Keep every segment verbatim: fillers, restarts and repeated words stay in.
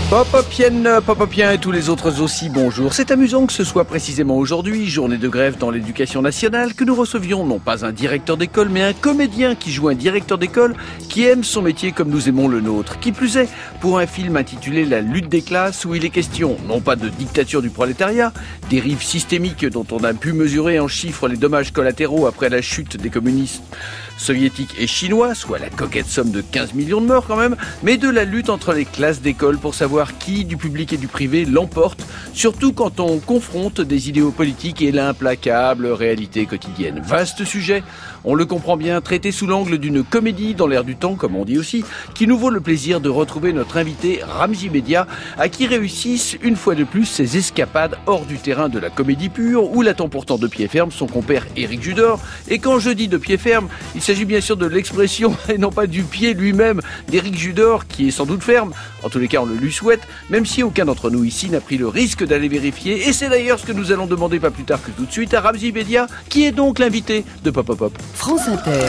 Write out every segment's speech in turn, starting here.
Popopienne, Popopien et tous les autres aussi, bonjour. C'est amusant que ce soit précisément aujourd'hui, journée de grève dans l'éducation nationale, que nous recevions non pas un directeur d'école, mais un comédien qui joue un directeur d'école qui aime son métier comme nous aimons le nôtre. Qui plus est, pour un film intitulé La lutte des classes, où il est question non pas de dictature du prolétariat, dérive systémique dont on a pu mesurer en chiffres les dommages collatéraux après la chute des communistes soviétiques et chinois, soit la coquette somme de quinze millions de morts quand même, mais de la lutte entre les classes d'école pour savoir qui, du public et du privé, l'emporte, surtout quand on confronte des idéaux politiques et l'implacable réalité quotidienne. Vaste sujet, on le comprend bien, traité sous l'angle d'une comédie dans l'air du temps, comme on dit aussi, qui nous vaut le plaisir de retrouver notre invité Ramzy Bedia, à qui réussissent une fois de plus ses escapades hors du terrain de la comédie pure, où l'attend pourtant de pied ferme son compère Éric Judor. Et quand je dis de pied ferme, il s'agit bien sûr de l'expression, et non pas du pied lui-même, d'Éric Judor, qui est sans doute ferme. En tous les cas, on le lui souhaite, même si aucun d'entre nous ici n'a pris le risque d'aller vérifier. Et c'est d'ailleurs ce que nous allons demander pas plus tard que tout de suite à Ramzy Bedia, qui est donc l'invité de Pop Pop Pop. France Inter.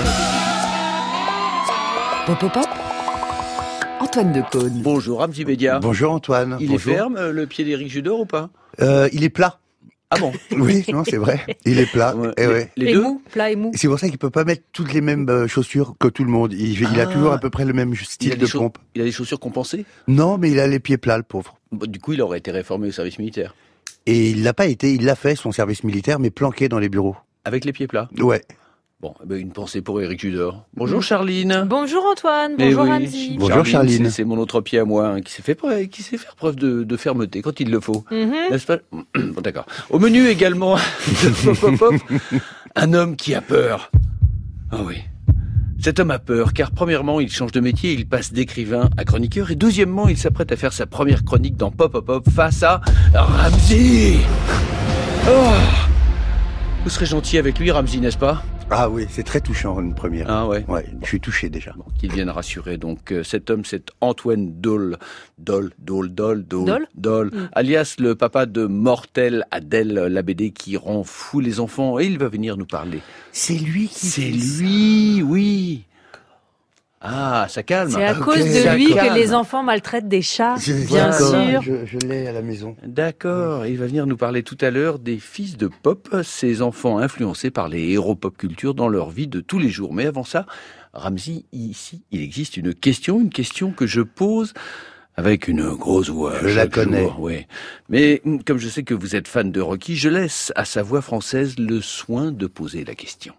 Pop Pop Pop. Antoine Decaune. Bonjour Ramzy Bedia. Bonjour Antoine. Il Bonjour. est ferme, euh, le pied d'Éric Judor ou pas? euh, Il est plat. Ah bon? Oui, non, c'est vrai. Il est plat. Ouais. Et, ouais. Les et deux mou, plat et mou. C'est pour ça qu'il peut pas mettre toutes les mêmes euh, chaussures que tout le monde. Il, il a Ah. toujours à peu près le même il style a, de des chauss- pompe. il a des chaussures compensées? Non, mais il a les pieds plats, le pauvre. Bon, du coup, il aurait été réformé au service militaire. Et il l'a pas été. Il l'a fait son service militaire, mais planqué dans les bureaux. Avec les pieds plats. Ouais. Bon, eh ben, une pensée pour Éric Judor. Bonjour Charline. Bonjour Antoine, Mais bonjour oui. Ramzy. Bonjour Charline. C'est, c'est mon autre pied à moi, hein, qui s'est fait preuve, qui sait faire preuve de, de fermeté quand il le faut. Mhm. N'est-ce pas? Bon, d'accord. Au menu également de Pop Pop Pop, un homme qui a peur. Ah oui. Cet homme a peur, car premièrement, il change de métier, il passe d'écrivain à chroniqueur, et deuxièmement, il s'apprête à faire sa première chronique dans Pop Pop Pop face à Ramzy. Oh. Vous serez gentil avec lui, Ramzy, n'est-ce pas? Ah oui, c'est très touchant une première. Ah ouais. Ouais, je suis touché déjà. Bon, qu'il vienne rassurer. Donc, euh, cet homme, c'est Antoine Dole. Dole, Dole, Dole, Dole. Dole Dole. Mm. Alias le papa de Mortel Adèle, la B D qui rend fou les enfants. Et il va venir nous parler. C'est lui qui C'est fait ça. lui, oui. Ah, ça calme. C'est à Ok, cause de ça lui calme. que les enfants maltraitent des chats, Je- bien d'accord, sûr. Je, je l'ai à la maison. D'accord. Il va venir nous parler tout à l'heure des fils de pop, ces enfants influencés par les héros pop culture dans leur vie de tous les jours. Mais avant ça, Ramzy, ici, il existe une question, une question que je pose avec une grosse voix. Je la chaque connais. jour, oui. Mais hum, comme je sais que vous êtes fan de Rocky, je laisse à sa voix française le soin de poser la question.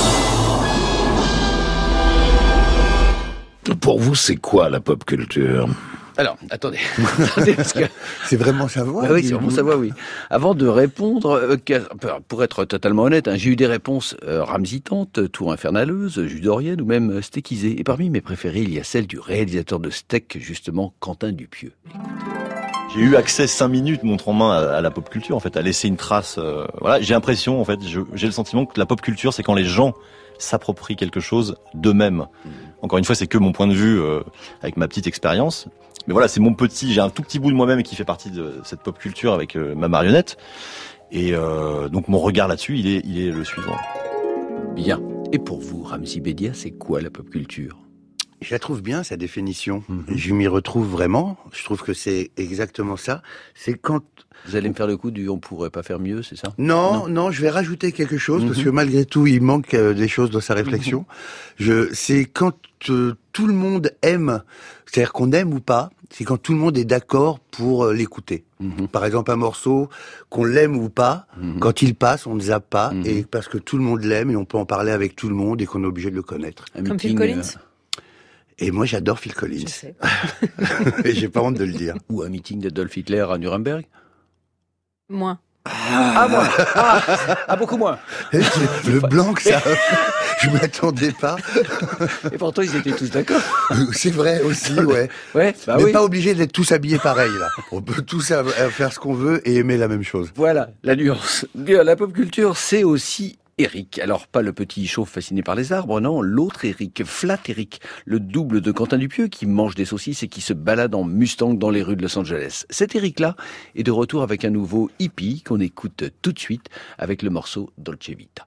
Pour vous, c'est quoi la pop culture? Alors, attendez. attendez parce que... C'est vraiment sa voix. Ah oui, c'est vraiment sa voix, oui. Avant de répondre, euh, car- pour être totalement honnête, hein, j'ai eu des réponses euh, ramzitantes, tour infernaleuse, judorienne ou même euh, steakisée. Et parmi mes préférées, il y a celle du réalisateur de steak, justement, Quentin Dupieux. J'ai eu accès cinq minutes, montre en main, à, à la pop culture, en fait, à laisser une trace. Euh, voilà, j'ai l'impression, en fait, je- j'ai le sentiment que la pop culture, c'est quand les gens s'approprient quelque chose d'eux-mêmes. Encore une fois, c'est que mon point de vue euh, avec ma petite expérience. Mais voilà, c'est mon petit, j'ai un tout petit bout de moi-même qui fait partie de cette pop culture avec euh, ma marionnette. Et euh, donc mon regard là-dessus, il est, il est le suivant. Bien. Et pour vous, Ramzy Bedia, c'est quoi la pop culture? Je la trouve bien, sa définition. Mhm. Je m'y retrouve vraiment. Je trouve que c'est exactement ça. C'est quand... Vous allez me faire le coup du on pourrait pas faire mieux, c'est ça? Non, non, je vais rajouter quelque chose, parce Mhm. que malgré tout, il manque euh, des choses dans sa réflexion. Je, c'est quand euh, tout le monde aime, c'est-à-dire qu'on aime ou pas, c'est quand tout le monde est d'accord pour euh, l'écouter. Mhm. Par exemple, un morceau, qu'on l'aime ou pas, Mhm. quand il passe, on ne zappe pas, Mhm. et parce que tout le monde l'aime, et on peut en parler avec tout le monde, et qu'on est obligé de le connaître. Un Comme meeting, Phil Collins. Et moi, j'adore Phil Collins. Je sais. Et j'ai pas honte de le dire. euh, ou un meeting d'Adolf Hitler à Nuremberg? Moins. Ah, moins. Ah, ah, beaucoup moins. Le blanc que ça, je m'attendais pas. Et pourtant, ils étaient tous d'accord. C'est vrai aussi, ouais. Ouais, bah Mais oui. pas obligé d'être tous habillés pareil, là. On peut tous av- faire ce qu'on veut et aimer la même chose. Voilà, la nuance. Bien, la pop culture, c'est aussi Eric. Alors, pas le petit chauve fasciné par les arbres, non, l'autre Eric, Flat Eric, le double de Quentin Dupieux qui mange des saucisses et qui se balade en Mustang dans les rues de Los Angeles. Cet Eric-là est de retour avec un nouveau hippie qu'on écoute tout de suite avec le morceau Dolce Vita.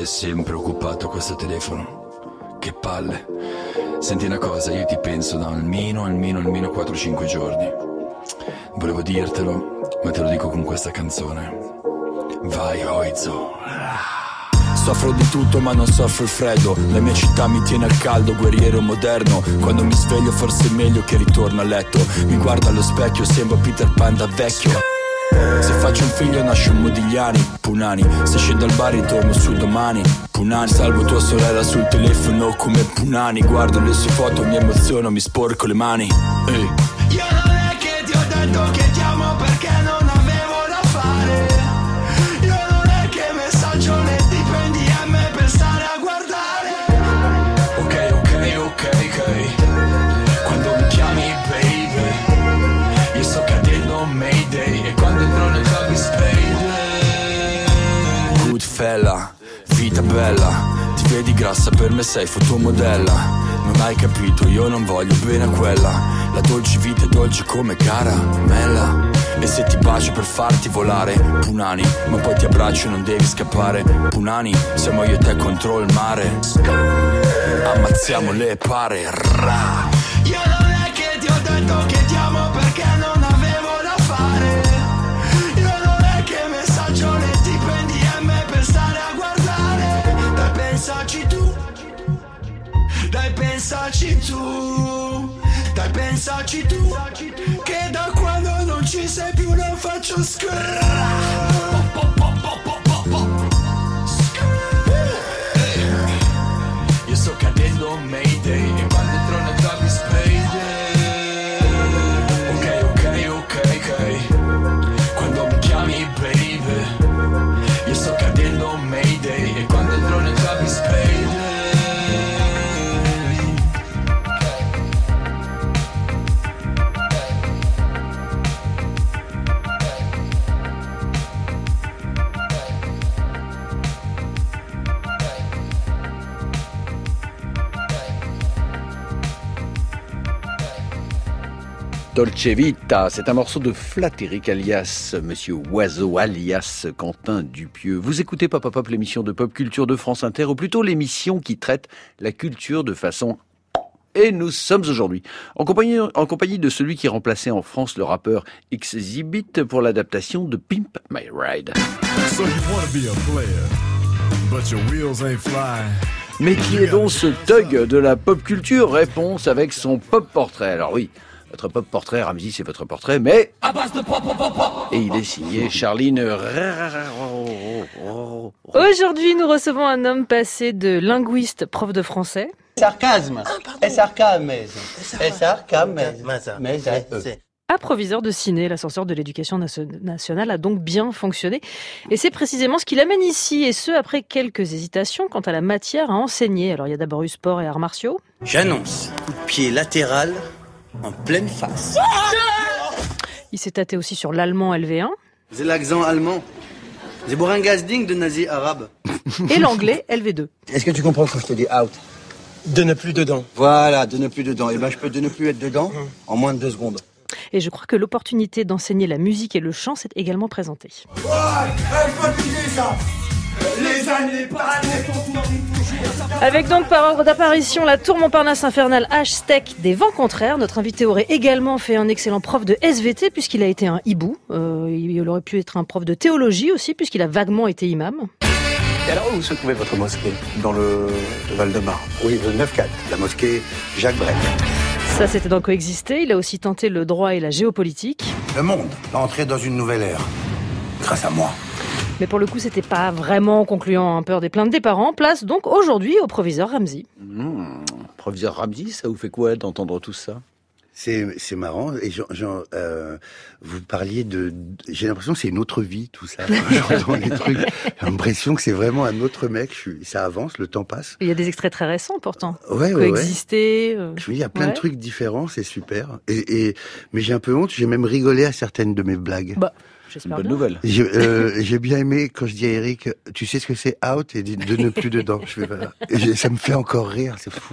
è sempre occupato questo telefono. Che palle. Senti una cosa, io ti penso da almeno, almeno, almeno quattro cinque giorni. Volevo dirtelo, ma te lo dico con questa canzone. Vai, Oizo. Soffro di tutto ma non soffro il freddo. La mia città mi tiene al caldo, guerriero moderno. Quando mi sveglio forse è meglio che ritorno a letto. Mi guardo allo specchio, sembro Peter Pan da vecchio. Se faccio un figlio nasce un Modigliani, Punani. Se scendo al bar ritorno su domani, Punani. Salvo tua sorella sul telefono come Punani. Guardo le sue foto, mi emoziono, mi sporco le mani. Ehi. Io non è che ti ho detto che ti amo perché non avevo da fare. Io non è che messaggio né ti prendi a me per stare a guardare. Ok, ok, ok, ok. Quando mi chiami baby, io sto cadendo Mayday. E quando entro nel club mi spade. Goodfella, vita bella. Ti vedi grassa, per me sei fotomodella. Non hai capito, io non voglio bene a quella. La dolce vita è dolce come caramella. E se ti bacio per farti volare, Punani. Ma poi ti abbraccio e non devi scappare, Punani. Siamo io e te contro il mare. Ammazziamo le pare. Ra. Io non è che ti ho detto che ti amo perché non avevo da fare. Io non è che messaggio né ti prendi a me per stare a guardare. Dai pensaci tu. Dai pensaci tu, dai pensaci tu, che da quando non ci sei più non faccio scrivere. Io sto cadendo Mayday e quando entro nel club mi spade. Ok, ok, ok, ok. Quando mi chiami baby, io sto cadendo Mayday e quando entro nel club mi spade. Dolce Vita, c'est un morceau de Flatteric alias Monsieur Oiseau alias Quentin Dupieux. Vous écoutez Pop Pop Pop, l'émission de pop culture de France Inter, ou plutôt l'émission qui traite la culture de façon... Et nous sommes aujourd'hui en compagnie, en compagnie de celui qui remplaçait en France le rappeur Xzibit pour l'adaptation de Pimp My Ride. So you wanna be a player, but your wheels ain't flying. Mais qui est donc ce thug de la pop culture? Réponse avec son pop portrait. Alors oui, votre pop portrait, Ramzy, c'est votre portrait, mais... Et il est signé Charline... Aujourd'hui, nous recevons un homme passé de linguiste, prof de français. Sarcasme. Ah, Sarcasme. Sarcasme. À proviseur de ciné, l'ascenseur de l'éducation nationale a donc bien fonctionné. Et c'est précisément ce qui l'amène ici, et ce, après quelques hésitations quant à la matière à enseigner. Alors, il y a d'abord eu sport et arts martiaux. J'annonce, coup de pied latéral en pleine face. Il s'est tâté aussi sur l'allemand L V un. C'est l'accent allemand. C'est pour un gasding de nazi arabe. Et l'anglais L V deux. Est-ce que tu comprends quand je te dis out? De ne plus dedans. Voilà, de ne plus dedans. Et ben, je peux de ne plus être dedans mmh. en moins de deux secondes. Et je crois que l'opportunité d'enseigner la musique et le chant s'est également présentée. Ouais, elle faut dire ça. Les années passent, Avec donc par ordre d'apparition la tour Montparnasse infernale H-Steak des vents contraires. Notre invité aurait également fait un excellent prof de S V T puisqu'il a été un hibou. Euh, il aurait pu être un prof de théologie aussi puisqu'il a vaguement été imam. Et alors, où se trouvait votre mosquée? Dans le, le Val-de-Marne. Oui, le neuf quatre, la mosquée Jacques Brel. Ça, c'était dans Coexister. Il a aussi tenté le droit et la géopolitique. Le monde va entrer dans une nouvelle ère, grâce à moi. Mais pour le coup, c'était pas vraiment concluant. Peur des plaintes des parents. Place donc aujourd'hui au proviseur Ramzy. Mmh, proviseur Ramzy, ça vous fait quoi d'entendre tout ça? C'est, c'est marrant. Et genre, genre, euh, vous parliez de, j'ai l'impression que c'est une autre vie, tout ça. J'entends les trucs. J'ai l'impression que c'est vraiment un autre mec. Je suis, ça avance, le temps passe. Il y a des extraits très récents, pourtant. Ouais, ouais, Coexister. ouais. Euh... Je me dis, il y a plein ouais. de trucs différents, c'est super. Et, et, mais j'ai un peu honte. J'ai même rigolé à certaines de mes blagues. Bah. J'espère bonne bien. nouvelle. J'ai, euh, j'ai bien aimé quand je dis à Eric, tu sais ce que c'est out et de ne plus dedans. Je fais, voilà. Et ça me fait encore rire, c'est fou.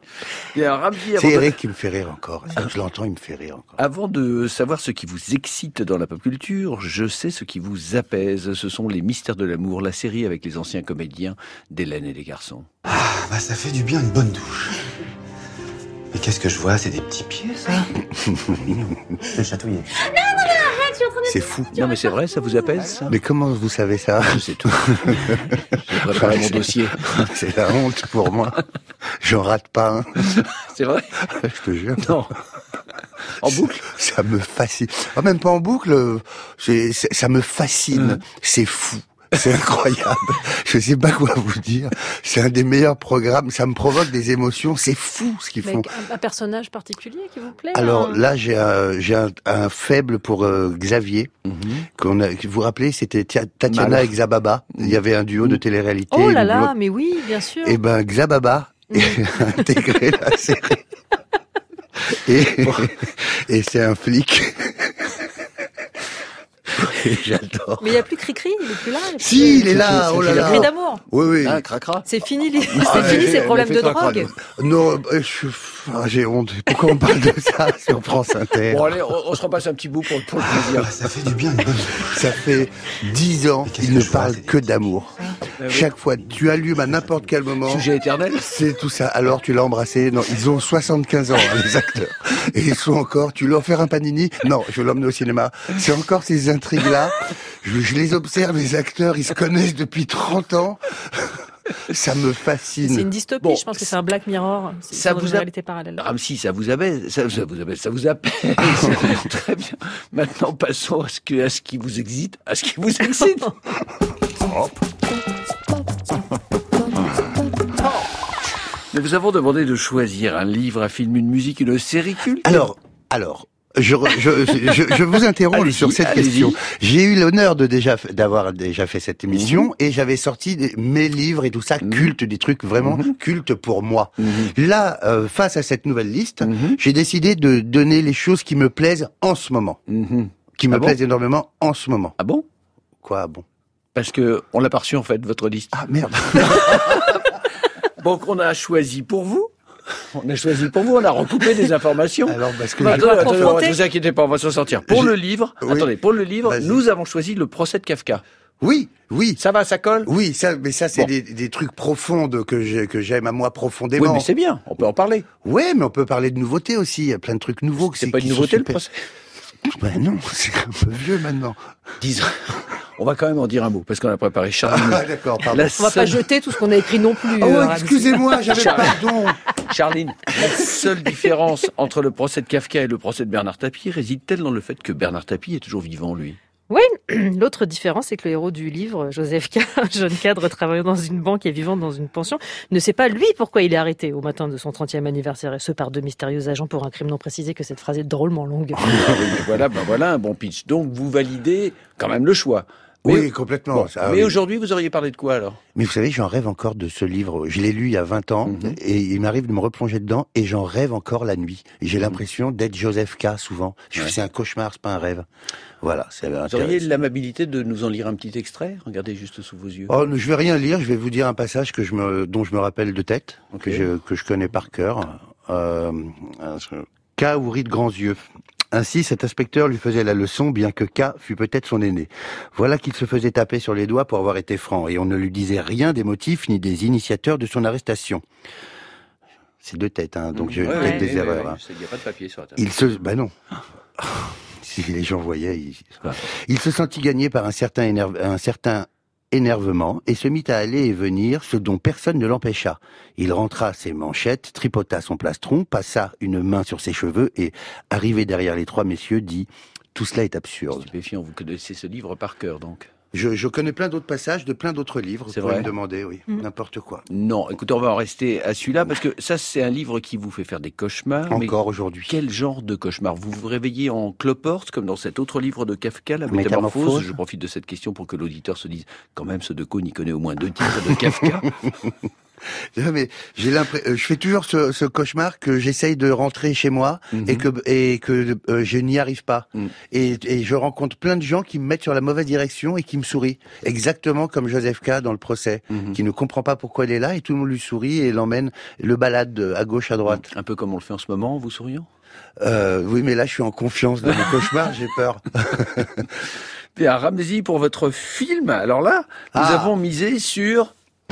Bien, Ramzi, C'est avant de- Eric qui me fait rire encore. Quand je l'entends, il me fait rire encore. Avant de savoir ce qui vous excite dans la pop culture, je sais ce qui vous apaise. Ce sont les Mystères de l'amour, la série avec les anciens comédiens d'Hélène et les garçons. Ah, bah ça fait du bien une bonne douche. Mais qu'est-ce que je vois? C'est des petits pieds, ça. Je vais chatouiller. C'est fou. Non mais c'est vrai, ça vous apaise ça? Mais comment vous savez ça? Je sais tout. J'ai préparé mon dossier. C'est la honte pour moi. J'en rate pas un. C'est vrai? Je te jure. Non. En boucle? Ça me fascine. Oh, même pas en boucle. C'est, c'est- ça me fascine. Mmh. C'est fou. C'est incroyable. Je sais pas quoi vous dire. C'est un des meilleurs programmes. Ça me provoque des émotions. C'est fou ce qu'ils font. Avec un, un personnage particulier qui vous plaît? Alors un- là, j'ai un, j'ai un, un faible pour euh, Xavier. Qu'on a, vous vous rappelez, c'était Tia- Tatiana Mal. et Xababa. Il y avait un duo de télé-réalité. Oh là Le là, boulot- mais oui, bien sûr. Eh ben, Xababa a intégré la série. Et, et c'est un flic. Et j'adore. Mais il n'y a plus Cricri, il est plus là. il est plus- Si, il est là, oh là Il a là. plus d'amour. Oui, oui. Ah, cracra. C'est fini, les... Ah, c'est fini ouais, ces on problèmes a de fait cracra, drogue. Non, euh, je, ah, j'ai honte. Pourquoi on parle de ça sur France Inter? Bon allez, on, on se repasse un petit bout pour, pour le plaisir. Ah, ça fait du bien une bonne douche. Ça fait dix ans qu'est-ce qu'il que ne je vois, parle c'est des que d'amour. oui. Chaque fois, tu allumes à n'importe quel moment. Sujet éternel. C'est tout ça. Alors, tu l'as embrassé. Non, ils ont soixante-quinze ans, hein, les acteurs. Et ils sont encore, tu leur offert un panini? Non, je vais l'emmener au cinéma. C'est encore ces intrigues-là. Je, je les observe, les acteurs, ils se connaissent depuis trente ans. Ça me fascine. C'est une dystopie, Bon, je pense que c'est un Black Mirror. C'est ça une vous a- réalité parallèle. Ramzi, ça vous abaisse, ça, ça vous abaisse, ça vous apaise. Très bien. Maintenant, passons à ce, que, à ce qui vous excite, à ce qui vous excite. Nous vous avons demandé de choisir un livre, un film, une musique, une série culte. Alors, alors, je, re- je, je, je vous interromps Allez-y, sur cette allez-y. question. J'ai eu l'honneur de déjà d'avoir déjà fait cette émission et j'avais sorti des- mes livres et tout ça cultes, des trucs vraiment cultes pour moi. Là, euh, face à cette nouvelle liste, j'ai décidé de donner les choses qui me plaisent en ce moment, qui me Ah bon plaisent énormément en ce moment. Ah bon? Quoi, bon? Parce que on l'a pas reçu en fait, votre liste. Ah merde. Donc on a choisi pour vous. On a choisi pour vous, on a recoupé des informations. Alors, parce que Bah, je- attendez, attendez, confronter. ne vous inquiétez pas, on va s'en sortir. Pour J'ai- le livre, Oui. attendez, pour le livre, Vas-y. nous avons choisi le procès de Kafka. Oui, oui. Ça va, ça colle? Oui, ça, mais ça, c'est Bon. des, des trucs profonds de- que j'ai- que j'aime à moi profondément. Oui, mais c'est bien, on peut en parler. Ouais, mais on peut parler de nouveautés aussi. Il y a plein de trucs nouveaux. que C'est pas une qui sont nouveauté le super. procès? Ben non, c'est un peu vieux maintenant. Disons, on va quand même en dire un mot, parce qu'on a préparé Charline. Ah, d'accord, pardon. La On va pas seule- jeter tout ce qu'on a écrit non plus. Oh, euh, Ramzi. excusez-moi, j'avais Charline. pardon. Charline, la seule différence entre le procès de Kafka et le procès de Bernard Tapie réside-t-elle dans le fait que Bernard Tapie est toujours vivant, lui? Oui, l'autre différence, c'est que le héros du livre, Joseph K., un jeune cadre travaillant dans une banque et vivant dans une pension, ne sait pas, lui, pourquoi il est arrêté au matin de son trentième anniversaire, et ce par deux mystérieux agents pour un crime non précisé, que cette phrase est drôlement longue. Ah oui, mais voilà, ben voilà un bon pitch. Donc vous validez quand même le choix. Mais- Oui, complètement. Bon, ça, mais oui. aujourd'hui, vous auriez parlé de quoi alors? Mais vous savez, j'en rêve encore de ce livre. Je l'ai lu il y a vingt ans Mhm. et il m'arrive de me replonger dedans et j'en rêve encore la nuit. Et j'ai l'impression d'être Joseph K. souvent. Je Ouais. C'est un cauchemar, c'est pas un rêve. Voilà, c'est Vous auriez intéressant. l'amabilité de nous en lire un petit extrait? Regardez juste sous vos yeux. Oh, je vais rien lire. Je vais vous dire un passage que je me, dont je me rappelle de tête, Ok. que je que je connais par cœur. Euh, K ouvrit de grands yeux. Ainsi, cet inspecteur lui faisait la leçon, bien que K fût peut-être son aîné. Voilà qu'il se faisait taper sur les doigts pour avoir été franc, et on ne lui disait rien des motifs ni des initiateurs de son arrestation. C'est de tête, hein, donc j'ai Ouais, peut-être ouais, des ouais, erreurs. ouais, hein. Il n'y a pas de papier sur la table. Il se, bah non. Si les gens voyaient, il, il se sentit gagné par un certain, énerve, un certain énervement et se mit à aller et venir, ce dont personne ne l'empêcha. Il rentra ses manchettes, tripota son plastron, passa une main sur ses cheveux et, arrivé derrière les trois messieurs, dit « Tout cela est absurde. Stupéfiant, vous connaissez ce livre par cœur donc ». Je, je connais plein d'autres passages de plein d'autres livres. C'est vous pouvez vrai me demander, oui, Mm. n'importe quoi. Non, écoutez, on va en rester à celui-là parce que ça, c'est un livre qui vous fait faire des cauchemars. mais Encore aujourd'hui. quel genre de cauchemar? Vous vous réveillez en cloporte, comme dans cet autre livre de Kafka, La Métamorphose. Métamorphose. Je profite de cette question pour que l'auditeur se dise, quand même, ce Decaux n'y connaît au moins deux titres de Kafka. Non, mais j'ai l'impression, je fais toujours ce, ce cauchemar que j'essaye de rentrer chez moi mm-hmm. et que et que euh, je n'y arrive pas. Mm. Et, et je rencontre plein de gens qui me mettent sur la mauvaise direction et qui me sourient, exactement comme Joseph K dans le procès, mm-hmm. qui ne comprend pas pourquoi il est là et tout le monde lui sourit et l'emmène, le balade à gauche à droite. Un peu comme on le fait en ce moment, en vous souriant. Euh, oui, mais là, je suis en confiance dans mon cauchemar, j'ai peur. Bien, Ramzy, pour votre film, alors là, nous ah. avons misé sur...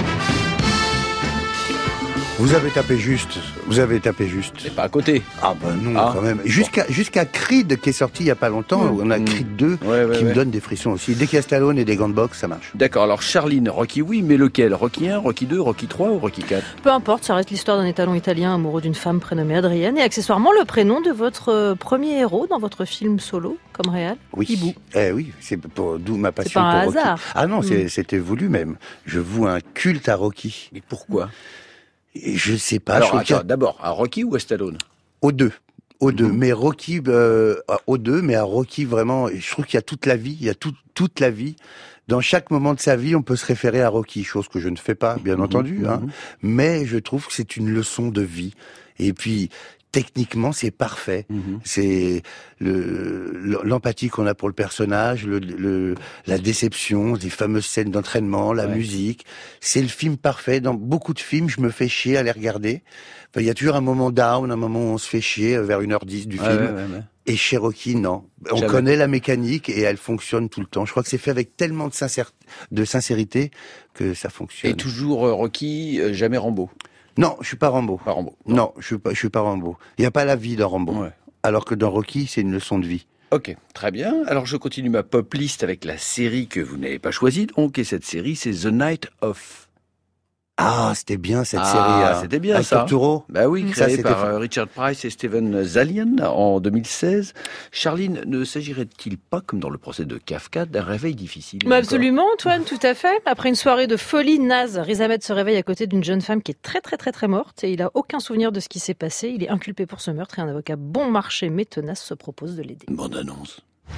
Vous avez tapé juste, vous avez tapé juste. C'est pas à côté. Ah ben non, ah. quand même. Jusqu'à jusqu'à Creed qui est sorti il y a pas longtemps, mmh. on a Creed deux ouais, ouais, qui ouais. me donne des frissons aussi. Dès qu'il y a Stallone et des gants de boxe, ça marche. D'accord, alors Charline, Rocky oui, mais lequel? Rocky un, Rocky deux, Rocky trois ou Rocky quatre? Peu importe, ça reste l'histoire d'un étalon italien amoureux d'une femme prénommée Adrienne et accessoirement le prénom de votre premier héros dans votre film solo, comme réal, oui. Hibou. Eh oui, c'est pour d'où ma passion c'est pas pour un Rocky. hasard. Ah non, c'est, mmh. c'était voulu même. Je voue un culte à Rocky. Mais pourquoi? Je sais pas. Alors, je attends, a... d'abord, à Rocky ou à Stallone? Aux deux. Aux deux. Mm-hmm. Mais Rocky, euh, aux deux, mais à Rocky, vraiment, je trouve qu'il y a toute la vie, il y a tout, toute la vie. Dans chaque moment de sa vie, on peut se référer à Rocky, chose que je ne fais pas, bien mm-hmm. entendu, hein. Mm-hmm. Mais je trouve que c'est une leçon de vie. Et puis, techniquement, c'est parfait. Mmh. C'est le, l'empathie qu'on a pour le personnage, le, le, la déception, les fameuses scènes d'entraînement, la ouais. musique. C'est le film parfait. Dans beaucoup de films, je me fais chier à les regarder. Enfin, il y a toujours un moment down, un moment où on se fait chier vers une heure dix du ouais, film. Ouais, ouais, ouais. Et chez Rocky, non. On Jamais. connaît la mécanique et elle fonctionne tout le temps. Je crois que c'est fait avec tellement de, sincère, de sincérité que ça fonctionne. Et toujours euh, Rocky, euh, jamais Rambo. Non, je suis pas Rambo. Pas Rambo. Non, non je suis pas, je suis pas Rambo. Il y a pas la vie dans Rambo. Ouais. Alors que dans Rocky, c'est une leçon de vie. Ok, très bien. Alors je continue ma pop list avec la série que vous n'avez pas choisie. Donc, et cette série, c'est The Night Of. Ah, c'était bien cette ah, série. Ah, c'était bien avec ça. Turturro. Bah oui, créé ça, par fa... Richard Price et Steven Zalian en deux mille seize. Charline, ne s'agirait-il pas, comme dans le procès de Kafka, d'un réveil difficile? Mais absolument, Antoine, tout à fait. Après une soirée de folie naze, Riz Ahmed se réveille à côté d'une jeune femme qui est très très très très morte et il a aucun souvenir de ce qui s'est passé. Il est inculpé pour ce meurtre et un avocat bon marché mais tenace se propose de l'aider. Bonne annonce.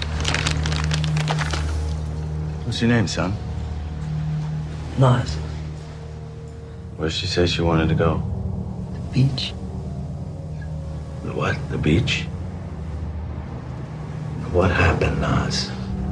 What's your name, son? Naz. Where did she say she wanted to go? The beach. The what? The beach? What happened, Naz?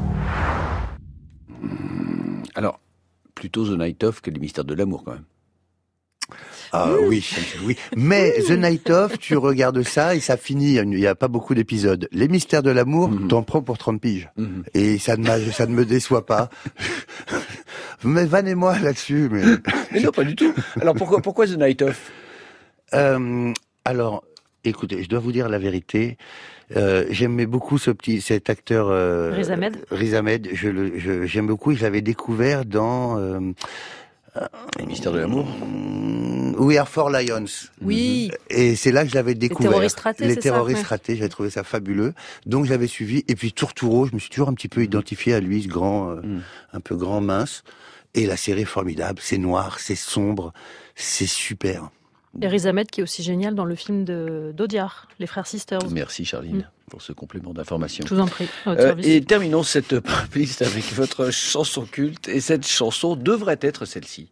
Alors, plutôt The Night Of que Les Mystères de l'amour, quand même. Ah mmh. oui, oui. Mais The Night Of, tu regardes ça et ça finit. Il n'y a pas beaucoup d'épisodes. Les Mystères de l'amour, mmh. t'en prends pour trente piges. Mmh. Et ça ne, ça ne me déçoit pas. Mais vannez-moi là-dessus. Mais... mais non, pas du tout. Alors pourquoi, pourquoi The Night Of? euh, Alors, écoutez, je dois vous dire la vérité. Euh, j'aimais beaucoup ce petit, cet acteur euh, Riz Ahmed. Riz Ahmed. Je le, je, j'aime beaucoup. Je l'avais découvert dans. Euh, Les Mystères de l'amour. We Are Four Lions. Oui. Et c'est là que je l'avais découvert. Les terroristes ratés, Les c'est terroristes ça, ratés, j'avais trouvé ça fabuleux. Donc j'avais suivi. Et puis Turturro, je me suis toujours un petit peu identifié à lui, ce grand, euh, mm. un peu grand, mince. Et la série est formidable. C'est noir, c'est sombre, c'est super. Et Riz Ahmed qui est aussi génial dans le film de d'Audiard, Les Frères Sisters. Merci Charline mm. pour ce complément d'information. Je vous en prie. Euh, et terminons cette playlist avec votre chanson culte. Et cette chanson devrait être celle-ci.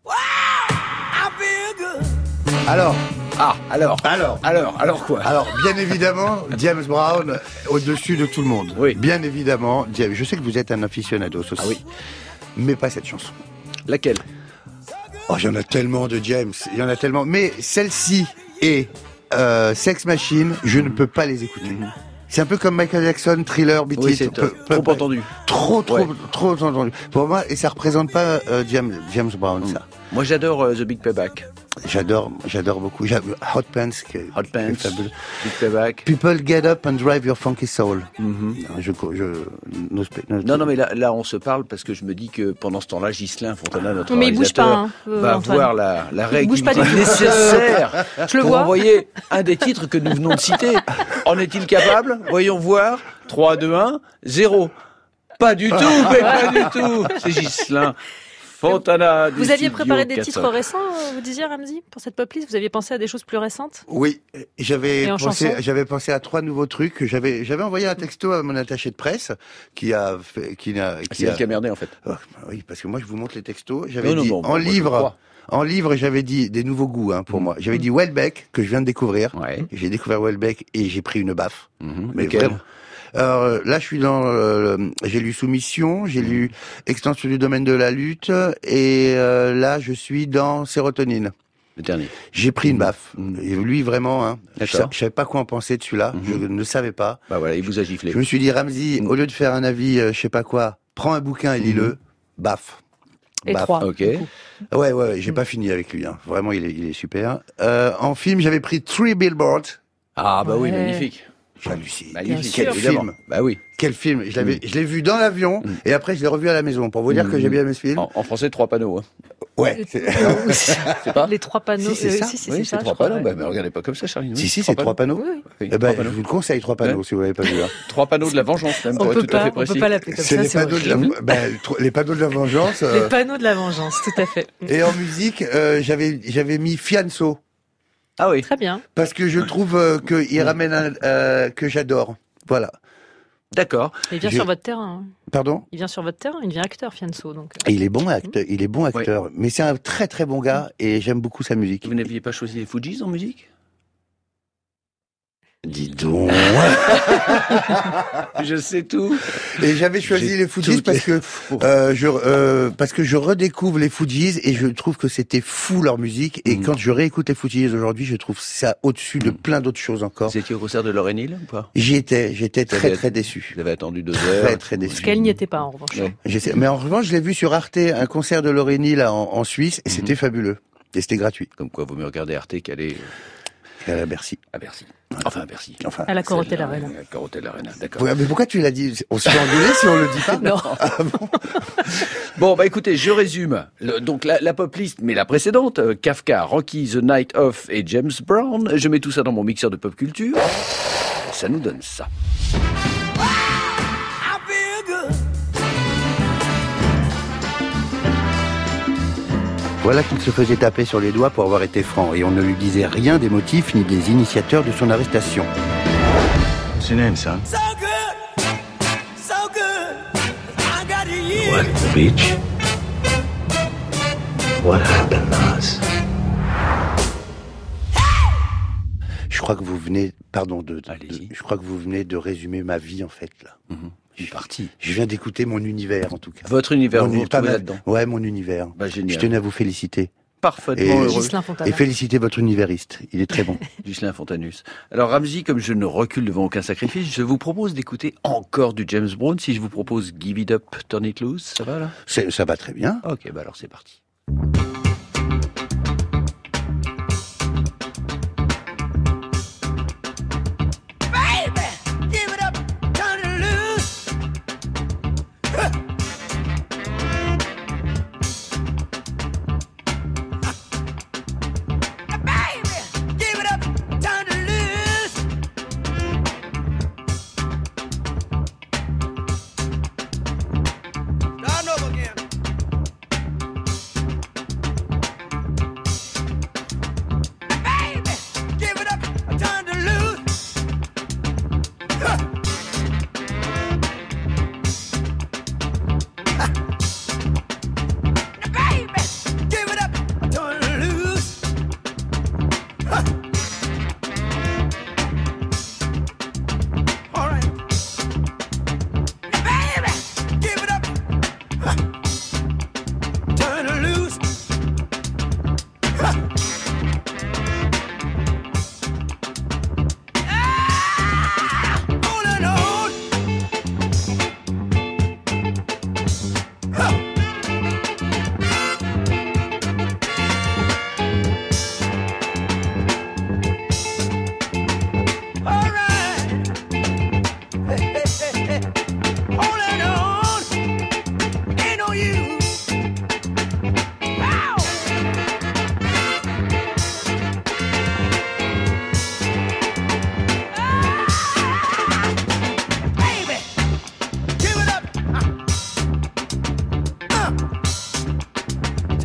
Alors, ah, alors, alors, alors, alors quoi? Alors, bien évidemment, James Brown au-dessus de tout le monde. Oui. Bien évidemment, je sais que vous êtes un aficionados aussi. Ah oui. Mais pas cette chanson. Laquelle? Oh, il y en a tellement de James, il y en a tellement. Mais celle-ci et euh, Sex Machine, je ne peux pas les écouter. Mm-hmm. C'est un peu comme Michael Jackson, Thriller, Beat oui, It. c'est peu, peu, trop peu, entendu. Trop, trop, ouais. trop, trop entendu. Pour moi, et ça représente pas euh, James, James Brown, mm. ça. Moi, j'adore euh, The Big Payback. J'adore, j'adore beaucoup. Hot Pants, qui est, Hot Pants, fabuleux. Big Payback. People get up and drive your funky soul. Mm-hmm. Je, je, no, no, non, non, mais là, là, on se parle parce que je me dis que pendant ce temps-là, Ghislain Fontana, notre mais réalisateur, il bouge pas, hein, euh, va Antoine. voir la, la réactivité pas nécessaire je le pour vois. envoyer un des titres que nous venons de citer. En est-il capable? Voyons voir. trois, deux, un, zéro. Pas du tout, mais pas du tout. C'est Ghislain Fontana. Vous aviez préparé des titres récents, vous disiez, Ramzy, pour cette pop list? Vous aviez pensé à des choses plus récentes? Oui, j'avais pensé, pensé, j'avais pensé à trois nouveaux trucs. J'avais, j'avais envoyé un texto à mon attaché de presse qui a fait, qui a, qui C'est a, elle qui a merdé, en fait. Oh, oui, parce que moi, je vous montre les textos. J'avais non, dit, non, non, en moi, livre, en livre, j'avais dit des nouveaux goûts, hein, pour mmh. moi. J'avais dit Welbeck, que je viens de découvrir. Ouais. J'ai découvert Welbeck et j'ai pris une baffe. Mmh. Mais Lequel? vraiment. Alors là, je suis dans. Euh, j'ai lu Soumission, j'ai lu Extension du domaine de la lutte, et euh, là, je suis dans Sérotonine. Le dernier. J'ai pris une Mmh. baffe. Mmh. Et lui, vraiment, hein, je, D'accord. je savais pas quoi en penser de celui-là. Mmh. Je ne savais pas. Bah voilà, il vous a giflé. Je me suis dit, Ramzy, Mmh. au lieu de faire un avis, euh, je sais pas quoi, prends un bouquin et lis-le. Mmh. Baf. Et Baf. trois. Ok. Ouais, ouais, ouais, j'ai mmh. pas fini avec lui. Hein. Vraiment, il est, il est super. Euh, en film, j'avais pris Three Billboards. Ah bah ouais. oui, magnifique. J'hallucine. Magnifique. Quel Évidemment. film. Bah oui. Quel film. Je l'avais, Mmh. je l'ai vu dans l'avion mmh. et après je l'ai revu à la maison pour vous dire mmh. que j'ai bien aimé ce film. En, en français, trois panneaux. Hein. Ouais. C'est... c'est pas Les trois panneaux. Si, c'est ça. Euh, si, si, oui, c'est, c'est ça, trois je crois, panneaux. ouais. Bah, bah, regardez pas comme ça, Charline. Si, si, c'est trois panneaux. Oui, oui. Oui, Eh ben, trois je panneaux. vous le conseille, trois panneaux, Ouais. si vous l'avez pas vu. Hein. Trois panneaux de la vengeance, même, On pour être peut tout à pas, fait on peut précis. pas l'appeler comme C'est ça, les c'est panneaux de la, horrible. ben, les panneaux de la vengeance. euh, Les panneaux de la vengeance, tout à fait. Et en musique, euh, j'avais, j'avais mis Fianso. Ah oui. Très bien. Parce que je trouve euh, qu'il ramène un, euh, que j'adore. Voilà. D'accord. Il vient Je- sur votre terrain. hein. Pardon? Il vient sur votre terrain, il devient acteur, Fianso. Donc. Et il est bon acteur, il est bon acteur. Mais c'est un très très bon gars et j'aime beaucoup sa musique. Vous n'aviez pas choisi les Fujis en musique? Dis donc. Je sais tout. Et j'avais choisi J'ai les Fujis toutes parce les- que euh, je euh, parce que je redécouvre les Fujis et je trouve que c'était fou leur musique et Mhm. quand je réécoute les Fujis aujourd'hui, je trouve ça au-dessus de plein d'autres choses encore. Vous étiez au concert de Lauryn Hill ou pas? J'y étais, j'étais très avez- très déçu. Vous avez attendu deux Très heures. très déçu. Parce qu'elle n'y était pas, en revanche. Ouais. J'essaie- Mais en revanche, je l'ai vu sur Arte, un concert de Lauryn Hill en, en Suisse et Mhm. c'était fabuleux. Et c'était gratuit. Comme quoi, vous me regardez Arte qu'aller À la Bercy. à Bercy. Enfin, à Bercy. Enfin. À la Corotel Celle-là, Arena. à la Corotel Arena, d'accord. Ouais, mais pourquoi tu l'as dit? On se fait engueuler si on le dit pas? Non. Ah bon. Bon, bah écoutez, je résume. Le- donc la, la pop list, mais la précédente, euh, Kafka, Rocky, The Night Of et James Brown. Je mets tout ça dans mon mixeur de pop culture. Ça nous donne ça. Voilà qu'il se faisait taper sur les doigts pour avoir été franc et on ne lui disait rien des motifs ni des initiateurs de son arrestation. What's your name, son? So good, so good. I got you. What, the beach? What happened, Nas? Je crois que vous venez, pardon, de, de- Allez-y. je crois que vous venez de résumer ma vie en fait là. Mhm. Je suis parti. Je viens d'écouter mon univers en tout cas. Votre univers, Mon vous uni- vous pas retrouvez mal- là-dedans. Ouais, mon univers. Bah, génial. Je tenais à vous féliciter. Parfaitement Et- heureux. Ghislain Fontana. Et féliciter votre univériste. Il est très bon. Ghislain Fontanus. Alors Ramzy, comme je ne recule devant aucun sacrifice, je vous propose d'écouter encore du James Brown. Si je vous propose Give It Up, Turn It Loose, ça va là? C'est- ça va très bien. Ok, bah alors c'est parti. Baby, give it up, turn it loose. Huh. Baby, give it up, turn it loose. Start over again.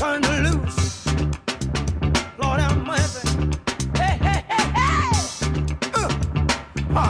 turn her loose. Lord have mercy. Hey, hey, hey, hey! Uh, ah.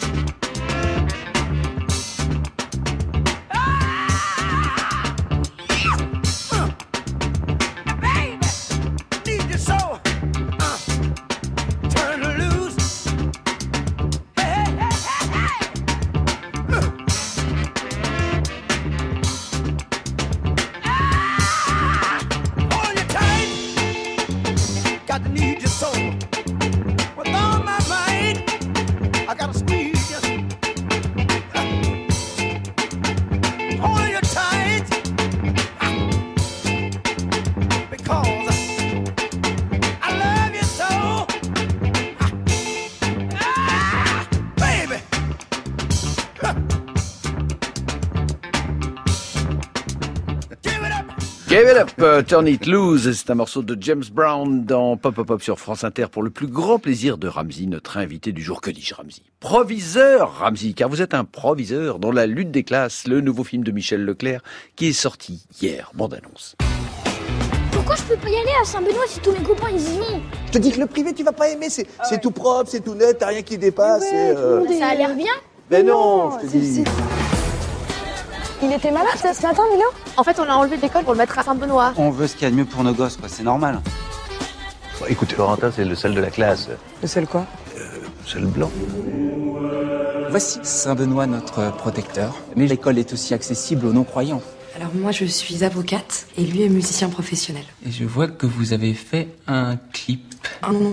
Give it up, uh, turn it loose. C'est un morceau de James Brown dans Pop Pop Pop sur France Inter pour le plus grand plaisir de Ramzy, notre invité du jour. Que dis-je, Ramzy? Proviseur, Ramzy, car vous êtes un proviseur dans La lutte des classes, le nouveau film de Michel Leclerc qui est sorti hier. Bande-annonce. Pourquoi je peux pas y aller à Saint-Benoît si tous mes copains ils y vont? Je te dis que le privé tu vas pas aimer, c'est ah ouais. c'est tout propre, c'est tout net, t'as rien qui dépasse. Ouais, et euh... Ça a l'air bien. Mais non, non je te dis. Il était malade ce matin, Milo? En fait, on l'a enlevé de l'école pour le mettre à Saint-Benoît. On veut ce qu'il y a de mieux pour nos gosses, quoi. C'est normal. Bon, écoutez, Florentin, c'est le seul de la classe. Le seul quoi? euh, Le seul blanc. Voici Saint-Benoît, notre protecteur. Mais l'école est aussi accessible aux non-croyants. Alors moi, je suis avocate et lui est musicien professionnel. Et je vois que vous avez fait un clip. Ah non, non.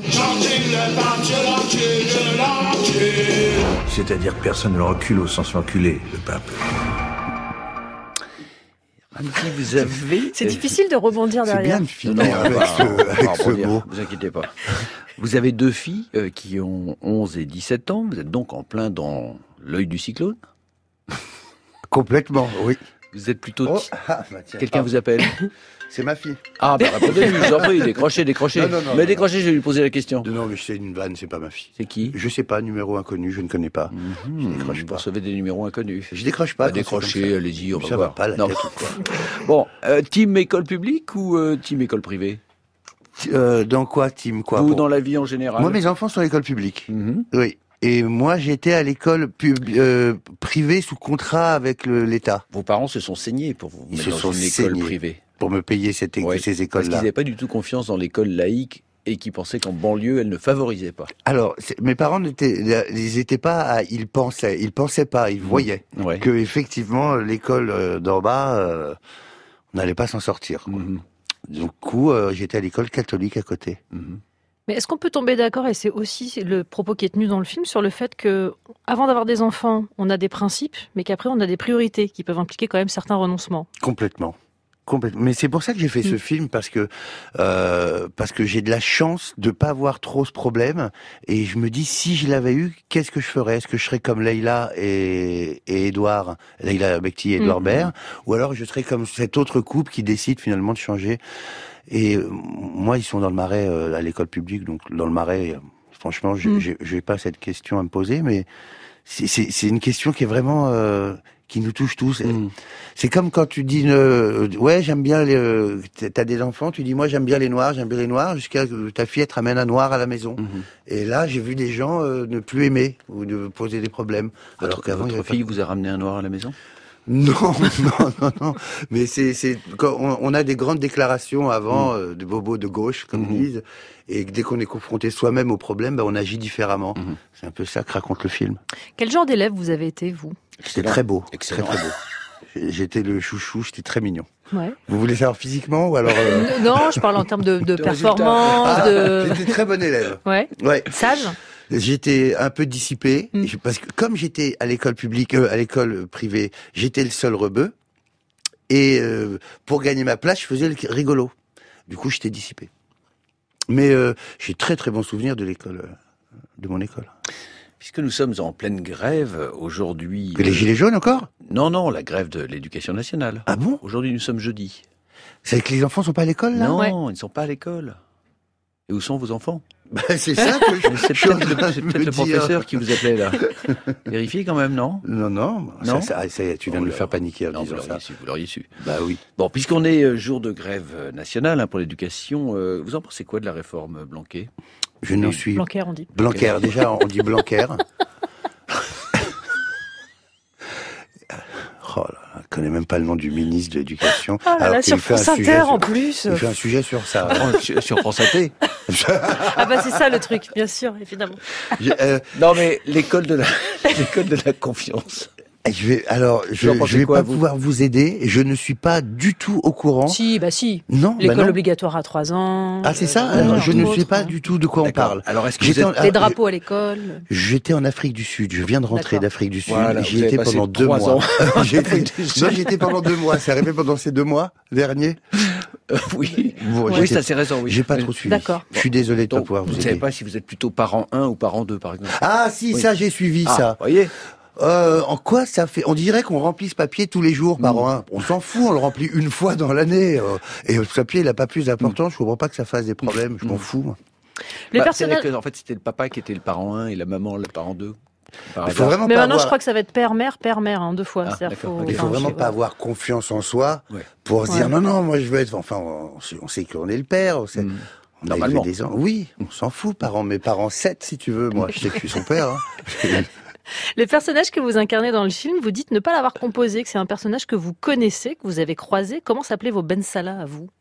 C'est-à-dire que personne ne le recule au sens enculé, le pape. Si vous avez... C'est difficile de rebondir derrière. C'est bien de finir avec ce, avec ce mot. Vous inquiétez pas. Vous avez deux filles euh, qui ont onze et dix-sept ans. Vous êtes donc en plein dans l'œil du cyclone? Complètement, oui. Vous êtes plutôt... Oh, ah, bah tiens, Quelqu'un ah. vous appelle? C'est ma fille. Ah, bah répondez-lui, je vous en prie, décrochez, décrochez. Non, non, non, mais non, décrochez, je vais lui poser la question. Non, mais c'est une vanne, c'est pas ma fille. C'est qui? Je sais pas, numéro inconnu, je ne connais pas. Mmh, je décroche vous pas. recevez des numéros inconnus. Je décroche pas. Bah, décrochez, allez-y, on va ça voir. va pas la non. tête ou quoi. Bon, euh, team école publique ou euh, team école privée? euh, Dans quoi, team quoi? Vous, pour... dans la vie en général? Moi, mes enfants sont à l'école publique. Mmh. Oui. Et moi, j'étais à l'école pub, euh, privée sous contrat avec le, l'État. Vos parents se sont saignés pour vous Ils mettre se dans sont une école saignés privée. Pour me payer cette, ouais, ces écoles-là. Parce qu'ils n'avaient pas du tout confiance dans l'école laïque et qui pensaient qu'en banlieue, elle ne favorisait pas. Alors, mes parents n'étaient, ils étaient pas, à, ils pensaient, ils pensaient pas, ils voyaient ouais. que effectivement l'école d'en bas, euh, on n'allait pas s'en sortir. Quoi. Mm-hmm. Du coup, euh, j'étais à l'école catholique à côté. Mm-hmm. Mais est-ce qu'on peut tomber d'accord, et c'est aussi le propos qui est tenu dans le film, sur le fait que, avant d'avoir des enfants, on a des principes, mais qu'après on a des priorités qui peuvent impliquer quand même certains renoncements. Complètement. Complètement. Mais c'est pour ça que j'ai fait mmh. ce film, parce que euh, parce que j'ai de la chance de pas avoir trop ce problème, et je me dis, si je l'avais eu, qu'est-ce que je ferais? Est-ce que je serais comme Leïla et, et Édouard, Leïla Bekti et Édouard mmh. Baird, ou alors je serais comme cet autre couple qui décide finalement de changer? Et euh, moi, ils sont dans le Marais, euh, à l'école publique, donc dans le Marais, euh, franchement, je mmh. n'ai pas cette question à me poser, mais c'est, c'est, c'est une question qui est vraiment... Euh, qui nous touche tous. Mmh. C'est comme quand tu dis, euh, ouais, j'aime bien les, euh, t'as des enfants, tu dis, moi, j'aime bien les noirs, j'aime bien les noirs, jusqu'à que ta fille, elle te ramène un noir à la maison. Mmh. Et là, j'ai vu des gens euh, ne plus aimer, ou de poser des problèmes. Votre, Alors qu'avant, votre fille pas... vous a ramené un noir à la maison? Non, non, non, non. Mais c'est, c'est, quand on, on a des grandes déclarations avant, mmh. euh, de bobos de gauche, comme ils mmh. disent, et dès qu'on est confronté soi-même au problème, bah, on agit différemment. Mmh. C'est un peu ça que raconte le film. Quel genre d'élève vous avez été, vous? C'était très beau. Excellent. Très, très beau. J'étais le chouchou, j'étais très mignon. Ouais. Vous voulez savoir physiquement ou alors euh... Non, je parle en termes de, de, de performance. Ah, de... J'étais très bon élève. Ouais. Ouais. Sage. J'étais un peu dissipé mm. parce que comme j'étais à l'école publique, euh, à l'école privée, j'étais le seul rebeu. Et euh, pour gagner ma place, je faisais le rigolo. Du coup, j'étais dissipé. Mais euh, j'ai très très bons souvenirs de l'école, euh, de mon école. Puisque nous sommes en pleine grève aujourd'hui... Les Gilets jaunes encore? Non, non, la grève de l'éducation nationale. Ah bon? Aujourd'hui, nous sommes jeudi. C'est que les enfants sont pas à l'école, là? Non, ouais. ils ne sont pas à l'école. Et où sont vos enfants? Bah, c'est ça que je, c'est je suis en peut-être, train le, c'est de peut-être me le dire. professeur qui vous appelait là. Vérifiez quand même, non? Non, non. Non ça, ça, ça, tu viens Oh de me là. faire paniquer en Non, vous disant l'auriez ça. su, vous l'auriez su. Bah oui. Bon, puisqu'on est euh, jour de grève euh, nationale hein, pour l'éducation, euh, vous en pensez quoi de la réforme euh, Blanquer? Je n'en suis... Blanquer, on dit. Blanquer, déjà, on dit Blanquer. Oh là là, je connais même pas le nom du ministre de l'Éducation. Ah là là, qu'il sur fait un France sujet Inter, sur- en plus. Il fait un sujet sur ça. sur, sur France Inter. Ah bah c'est ça le truc, bien sûr, évidemment. Je- euh, Non mais l'école de la l'école de la confiance. je vais, alors, je, Vous en pensez je vais quoi, pas vous pouvoir vous aider. Je ne suis pas du tout au courant. Si, bah si. Non, bah L'école non. obligatoire à trois ans. Ah, c'est ça? euh, Alors, je entre ne sais autres. pas du tout de quoi on parle. Alors est-ce que J'étais vous en- êtes... Les ah, drapeaux à l'école. J'étais en Afrique du Sud. Je viens de rentrer D'accord. d'Afrique du Sud. Voilà, J'y vous avez étais passé pendant deux trois mois. ans en J'y étais- Afrique du Sud. Non, j'y étais pendant deux mois. C'est arrivé pendant ces deux mois derniers. Euh, oui, Bon, oui, j'étais- c'est assez récent. Oui. J'ai pas Oui. trop suivi. D'accord. Je suis désolé de pas Donc, pouvoir vous vous ne aider. savez pas si vous êtes plutôt parent un ou parent deux, par exemple. Ah, si, Oui. ça, j'ai suivi Ah, ça. vous voyez. Euh, en quoi ça fait? On dirait qu'on remplit ce papier tous les jours par an. On s'en fout, on le remplit une fois dans l'année. euh, et ce papier, il a pas plus d'importance. Je comprends pas que ça fasse des problèmes. Je m'en fous. moi. Les Bah, c'est personnages. que, en fait, c'était le papa qui était le parent un et la maman le parent deux. Par Il faut hasard. vraiment Mais pas maintenant, avoir... je crois que ça va être père-mère, père-mère, hein, deux fois. Ah, C'est-à-dire, d'accord. faut- Il faut enfin, vraiment je- pas avoir confiance en soi Ouais. pour se Ouais. dire non, non, moi je veux être. Enfin, on, sait- on sait qu'on est le père. On sait... Mm. On a Normalement. élevé des ans. Oui, on s'en fout. Parents, mes parents sept, si tu veux. Moi, je sais que je suis son père. Hein. Les personnages que vous incarnez dans le film, vous dites ne pas l'avoir composé, que c'est un personnage que vous connaissez, que vous avez croisé. Comment s'appelaient vos Ben Salah à vous?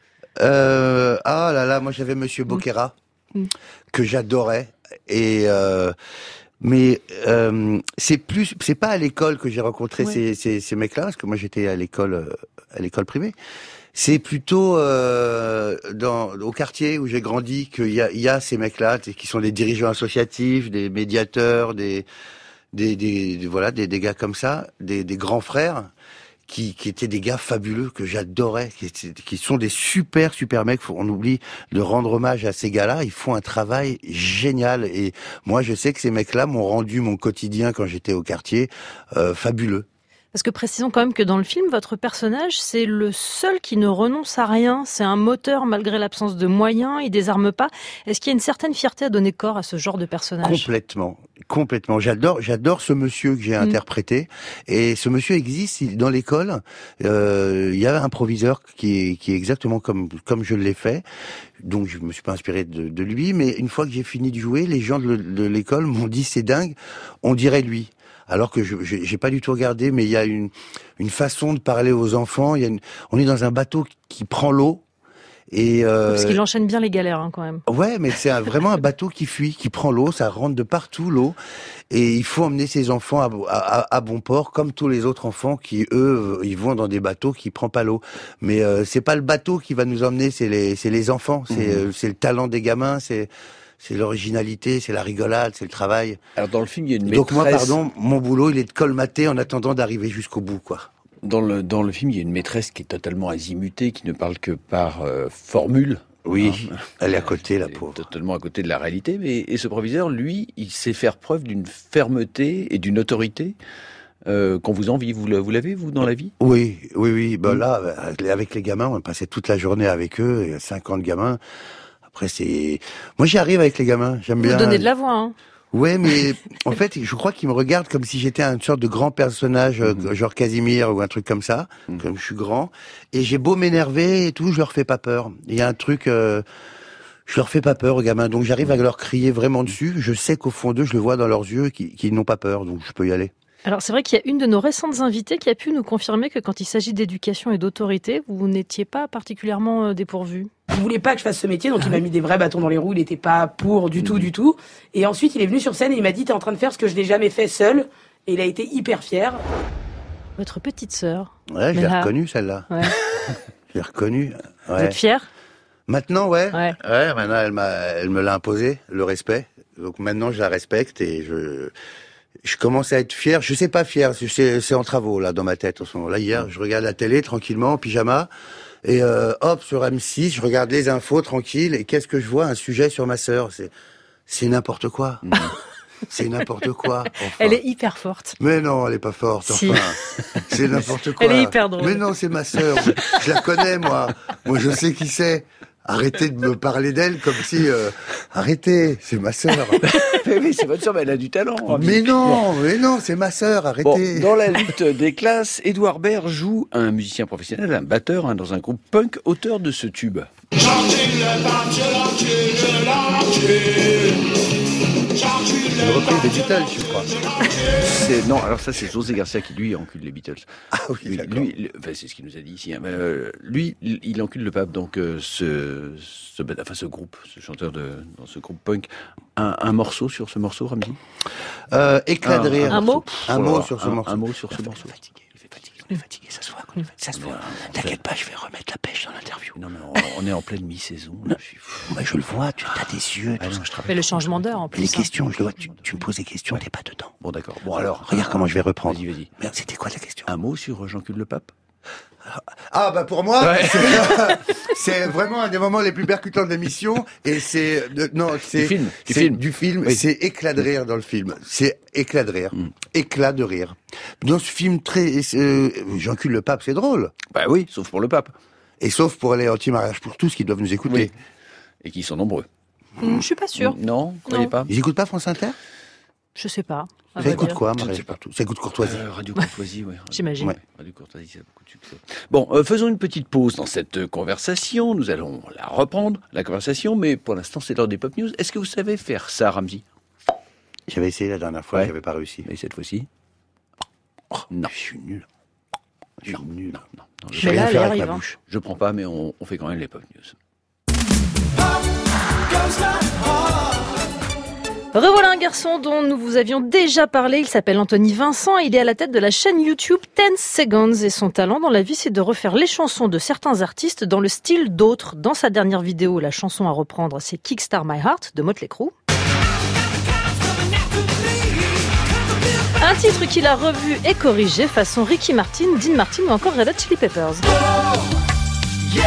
Euh, ah là là, moi j'avais Monsieur Boquera Mm. que j'adorais et euh, mais euh, c'est plus, c'est pas à l'école que j'ai rencontré Ouais. ces, ces, ces mecs-là parce que moi j'étais à l'école euh, à l'école privée. C'est plutôt euh, dans au quartier où j'ai grandi qu'il y a, il y a ces mecs-là qui sont des dirigeants associatifs, des médiateurs, des des, des, des- voilà des, des gars comme ça, des, des grands frères. Qui, qui étaient des gars fabuleux que j'adorais, qui, étaient- qui sont des super super mecs. Faut, on oublie de rendre hommage à ces gars-là. Ils font un travail génial et moi je sais que ces mecs-là m'ont rendu mon quotidien quand j'étais au quartier euh, fabuleux. Parce que précisons quand même que dans le film, votre personnage, c'est le seul qui ne renonce à rien. C'est un moteur malgré l'absence de moyens, il désarme pas. Est-ce qu'il y a une certaine fierté à donner corps à ce genre de personnage? Complètement, complètement. J'adore, j'adore ce monsieur que j'ai Mm. interprété. Et ce monsieur existe il- dans l'école. Euh, Il y a un proviseur qui est, qui est exactement comme comme je l'ai fait. Donc je me suis pas inspiré de, de lui, mais une fois que j'ai fini de jouer, les gens de, de l'école m'ont dit c'est dingue, on dirait lui. Alors que je je- j'ai pas du tout regardé, mais il y a une une façon de parler aux enfants. Il y a une, on est dans un bateau qui prend l'eau. Et euh, Parce qu'il enchaîne bien les galères hein, quand même. ouais, mais c'est un- vraiment un bateau qui fuit, qui prend l'eau, ça rentre de partout l'eau, et il faut emmener ses enfants à, à- à bon port, comme tous les autres enfants qui eux, ils vont dans des bateaux qui prennent pas l'eau. Mais euh, c'est pas le bateau qui va nous emmener, c'est les, c'est les enfants, c'est, Mhm. euh, c'est le talent des gamins, c'est, c'est l'originalité, c'est la rigolade, c'est le travail. Alors dans le film, il y a une maîtresse. Donc moi, pardon, mon boulot, il est de colmater en attendant d'arriver jusqu'au bout, quoi. Dans le dans le film, il y a une maîtresse qui est totalement azimutée, qui ne parle que par euh, formule. Oui, Hein. elle est à côté, la C'est pauvre. totalement à côté de la réalité. Mais et ce proviseur, lui, il sait faire preuve d'une fermeté et d'une autorité euh, qu'on vous envie. Vous, le- vous l'avez vous dans la vie? Oui, oui, oui. Ben Mm. là, avec les gamins, on passait toute la journée avec eux, il y a cinquante gamins. Après, c'est... Moi, j'y arrive avec les gamins, j'aime Vous bien... donnez de la voix. Hein. Ouais, mais en fait, je crois qu'ils me regardent comme si j'étais une sorte de grand personnage, euh, Mhm. genre Casimir ou un truc comme ça, Mhm. comme je suis grand. Et j'ai beau m'énerver et tout, je leur fais pas peur. Il y a un truc... euh, Je leur fais pas peur aux gamins, donc j'arrive à leur crier vraiment dessus. Je sais qu'au fond d'eux, je le vois dans leurs yeux, qu'ils, qu'ils n'ont pas peur, donc je peux y aller. Alors c'est vrai qu'il y a une de nos récentes invitées qui a pu nous confirmer que quand il s'agit d'éducation et d'autorité, vous n'étiez pas particulièrement euh, dépourvu. Il voulait pas que je fasse ce métier, donc il m'a mis des vrais bâtons dans les roues. Il était pas pour du tout, du tout. Et ensuite, il est venu sur scène et il m'a dit, t'es en train de faire ce que je n'ai jamais fait seul. Et il a été hyper fier. Votre petite sœur. Ouais, je Mais l'ai là- reconnue, celle-là. Ouais. Je l'ai reconnue. Vous Ouais. êtes fier? Maintenant, ouais. Ouais. Ouais, maintenant, elle m'a, elle me l'a imposé, le respect. Donc maintenant, je la respecte et je, je commence à être fier. Je sais pas fier, c'est, c'est en travaux, là, dans ma tête, en ce moment. Là, hier, je regarde la télé, tranquillement, en pyjama. Et, euh, hop, sur M six, je regarde les infos, tranquille. Et qu'est-ce que je vois? Un sujet sur ma sœur. C'est, c'est n'importe quoi. C'est n'importe quoi. Enfin. Elle est hyper forte. Mais non, elle est pas forte, Si. enfin. C'est n'importe quoi. Elle est hyper drôle. Mais non, c'est ma sœur. Je, je la connais, moi. Moi, je sais qui c'est. Arrêtez de me parler d'elle comme si... Euh... Arrêtez, c'est ma sœur. mais oui, c'est votre sœur, mais elle a du talent. Mais non, mais non, c'est ma sœur, arrêtez. Bon, dans la lutte des classes, Édouard Baird joue un musicien professionnel, un batteur hein, dans un groupe punk, auteur de ce tube. Le repris des Beatles, je crois. C'est, non, alors ça, c'est José Garcia qui, lui, encule les Beatles. Ah oui, lui, lui, lui enfin, c'est ce qu'il nous a dit ici. Hein, mais, euh, lui, il encule le pape, donc euh, ce, ce, enfin, ce groupe, ce chanteur de, dans ce groupe punk. Un, un morceau sur ce morceau, Ramzi euh, Éclat de rire. Un, un mot Un mot sur ce un, morceau. Un mot sur ce morceau. On est fatigué, ça se voit, qu'on est fatigué, ça se voit. T'inquiète pas, je vais remettre la pêche dans l'interview. Non, mais on, on est en pleine mi-saison. Là, je, suis... bah, je le vois, tu as des yeux. Ah non, je mais le changement d'heure en plus. Les questions, je dois, tu, tu me poses des questions, ouais. T'es pas dedans. Bon, d'accord. Bon, alors. Regarde comment je vais reprendre. Vas-y, vas-y. Mais c'était quoi la question? Un mot sur Jean-Cul le Pape? Ah bah pour moi, ouais. c'est, c'est vraiment un des moments les plus percutants de l'émission et c'est de, non c'est du film, du c'est, film, du film oui. C'est éclat de rire dans le film, c'est éclat de rire, mm. éclat de rire. Dans ce film très euh, J'encule le pape, c'est drôle. Bah oui, sauf pour le pape et sauf pour les anti-mariage pour tous qui doivent nous écouter oui. et qui sont nombreux. Mmh, je suis pas sûre. Non, vous croyez pas? Ils écoutent pas France Inter? Je sais pas. Ça écoute quoi, Marie? Ça écoute Courtoisie. Euh, Radio Courtoisie, oui. J'imagine. Ouais. Radio Courtoisie, ça a beaucoup de succès. Bon, euh, faisons une petite pause dans cette conversation. Nous allons la reprendre, la conversation, mais pour l'instant, c'est l'heure des Pop News. Est-ce que vous savez faire ça, Ramzi? J'avais essayé la dernière fois, ouais. j'avais pas réussi. Et cette fois-ci? Oh, non. Je suis nul. Je suis non, nul. Non, non, non. Je vais rien faire avec ma hein. bouche. Je prends pas, mais on, on fait quand même les Pop News. Revoilà un garçon dont nous vous avions déjà parlé, il s'appelle Anthony Vincent, il est à la tête de la chaîne YouTube ten seconds et son talent dans la vie c'est de refaire les chansons de certains artistes dans le style d'autres. Dans sa dernière vidéo, la chanson à reprendre c'est Kickstart My Heart de Motley Crue. Un titre qu'il a revu et corrigé façon Ricky Martin, Dean Martin ou encore Red Hot Chili Peppers. Oh, yeah.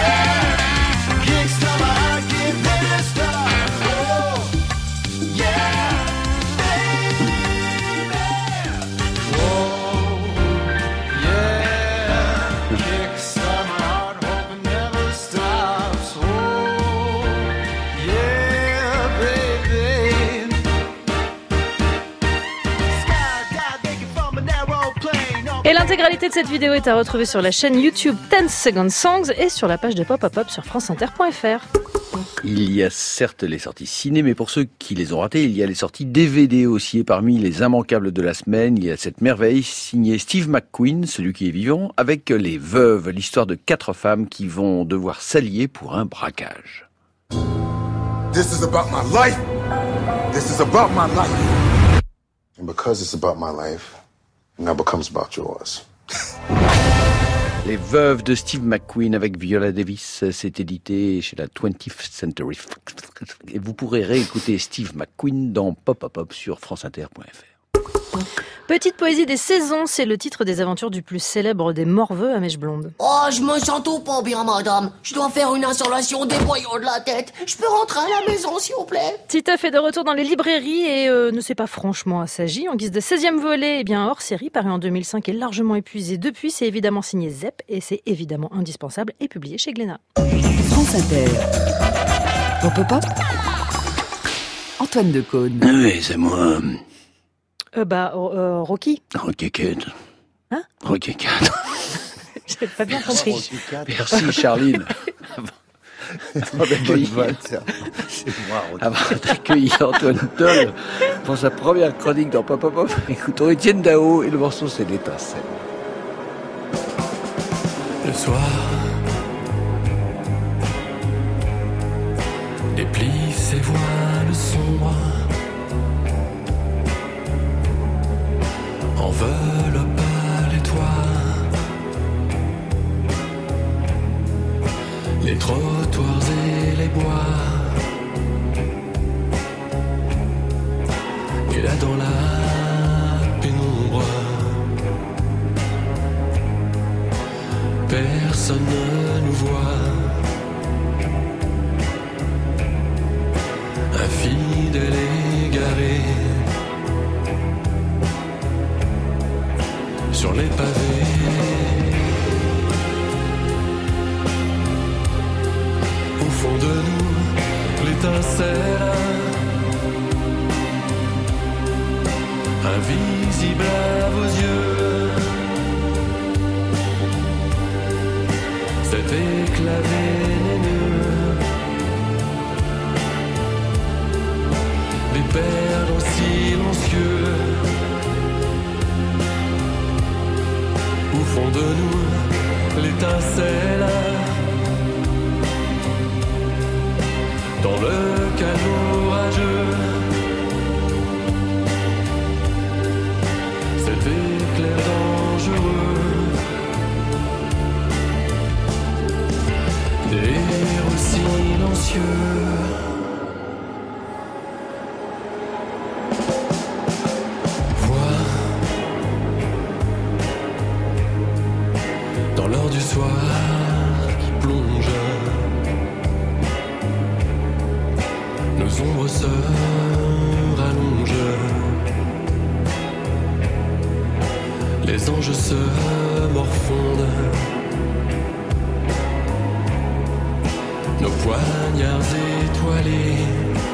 Et l'intégralité de cette vidéo est à retrouver sur la chaîne YouTube ten seconds Songs et sur la page de Pop Up Up sur france inter point f r. Il y a certes les sorties ciné, mais pour ceux qui les ont ratées, il y a les sorties D V D aussi. Et parmi les immanquables de la semaine, il y a cette merveille signée Steve McQueen, celui qui est vivant, avec Les Veuves, l'histoire de quatre femmes qui vont devoir s'allier pour un braquage. This is about my life. This is about my life. And because it's about my life, it now becomes about yours. Les Veuves de Steve McQueen avec Viola Davis, c'est édité chez la twentieth Century Fox. Et vous pourrez réécouter Steve McQueen dans Pop Up Up sur france inter point f r. Petite poésie des saisons, c'est le titre des aventures du plus célèbre des morveux à mèche blonde. Oh, je me sens tout pas bien, madame. Je dois faire une installation des boyaux de la tête. Je peux rentrer à la maison, s'il vous plaît? Titeuf est de retour dans les librairies et euh, ne sait pas franchement à s'agir. En guise de seizième volet, eh bien, hors série, paru en deux mille cinq et largement épuisé depuis. C'est évidemment signé Zep et c'est évidemment indispensable et publié chez Glénat. France Inter. Pop Pop Pop. Antoine Decaune. Oui, c'est moi. Euh, bah, euh, Rocky. Rocky Kid. Hein? Rocky Kid. J'ai pas bien compris. Merci, Charline. Avant d'accueillir, avant d'accueillir Antoine Doll pour sa première chronique dans Pop Pop Pop, écoutons Étienne Dao et le morceau c'est l'étincelle. Le soir déplie ses voiles sombres, enveloppe les toits, les trottoirs et les bois. Et là dans la pénombre, personne ne nous voit. Infidèle égaré sur les pavés, au fond de nous, l'étincelle invisible à vos yeux, cet éclat vénéneux, des perdants silencieux, au fond de nous, l'étincelle dans le calme orageux, cet éclair dangereux, des héros silencieux. Vois dans l'heure du soir qui plonge, nos ombres se rallongent, les anges se morfondent, nos poignards étoilés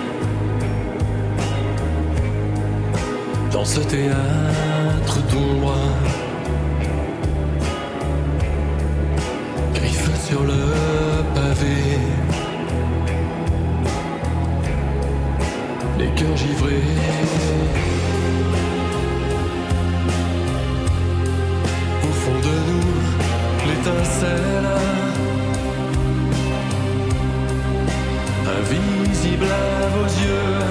dans ce théâtre d'ombre, griffes sur le pavé, les cœurs givrés. Au fond de nous, l'étincelle invisible à vos yeux,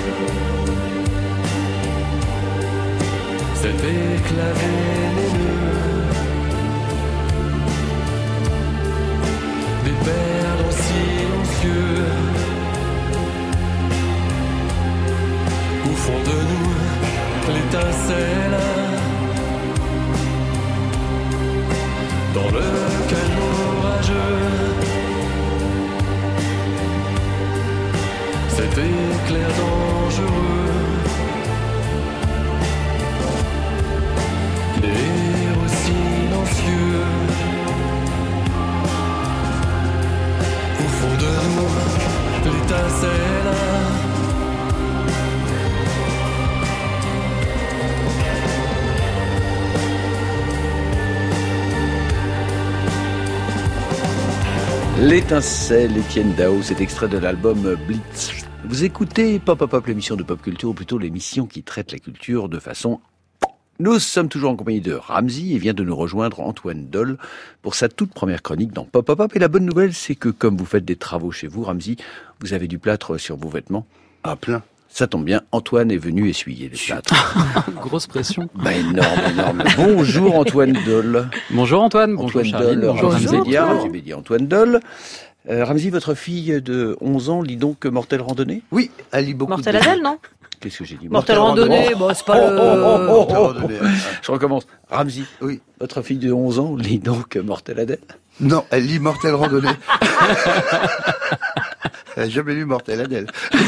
cet éclat vénéneux, des perdants silencieux, au fond de nous, l'étincelle dans le calme orageux, cet éclair dangereux, des héros silencieux, au fond de nous, l'étincelle L'étincelle, Étienne Dao, cet extrait de l'album Blitz. Vous écoutez Pop Pop Pop, l'émission de pop culture, ou plutôt l'émission qui traite la culture de façon... Nous sommes toujours en compagnie de Ramzy et vient de nous rejoindre Antoine Doll pour sa toute première chronique dans Pop Pop Pop. Et la bonne nouvelle, c'est que comme vous faites des travaux chez vous, Ramzy, vous avez du plâtre sur vos vêtements. Ah, plein. Ça tombe bien, Antoine est venu essuyer les plâtres. Grosse pression. Bah, énorme, énorme. Bonjour Antoine Doll. Bonjour Antoine, bonjour Antoine Charline. Doll, Bonjour Ramzy Ramzy. Bédia, Ramzy Bédia, Antoine Doll. Euh, Ramzy, votre fille de onze ans lit donc Mortel Randonnée ? Oui, elle lit beaucoup. Mortel de... Adèle, non ? Qu'est-ce que j'ai dit ? Mortel Randonnée, bon, c'est pas oh, le... Oh, oh, oh, oh. Randonnée. Je recommence. Ramzy, oui. Votre fille de onze ans lit donc Mortel Adèle ? Non, elle lit Mortel Randonnée. Elle n'a jamais lu Mortel Adèle.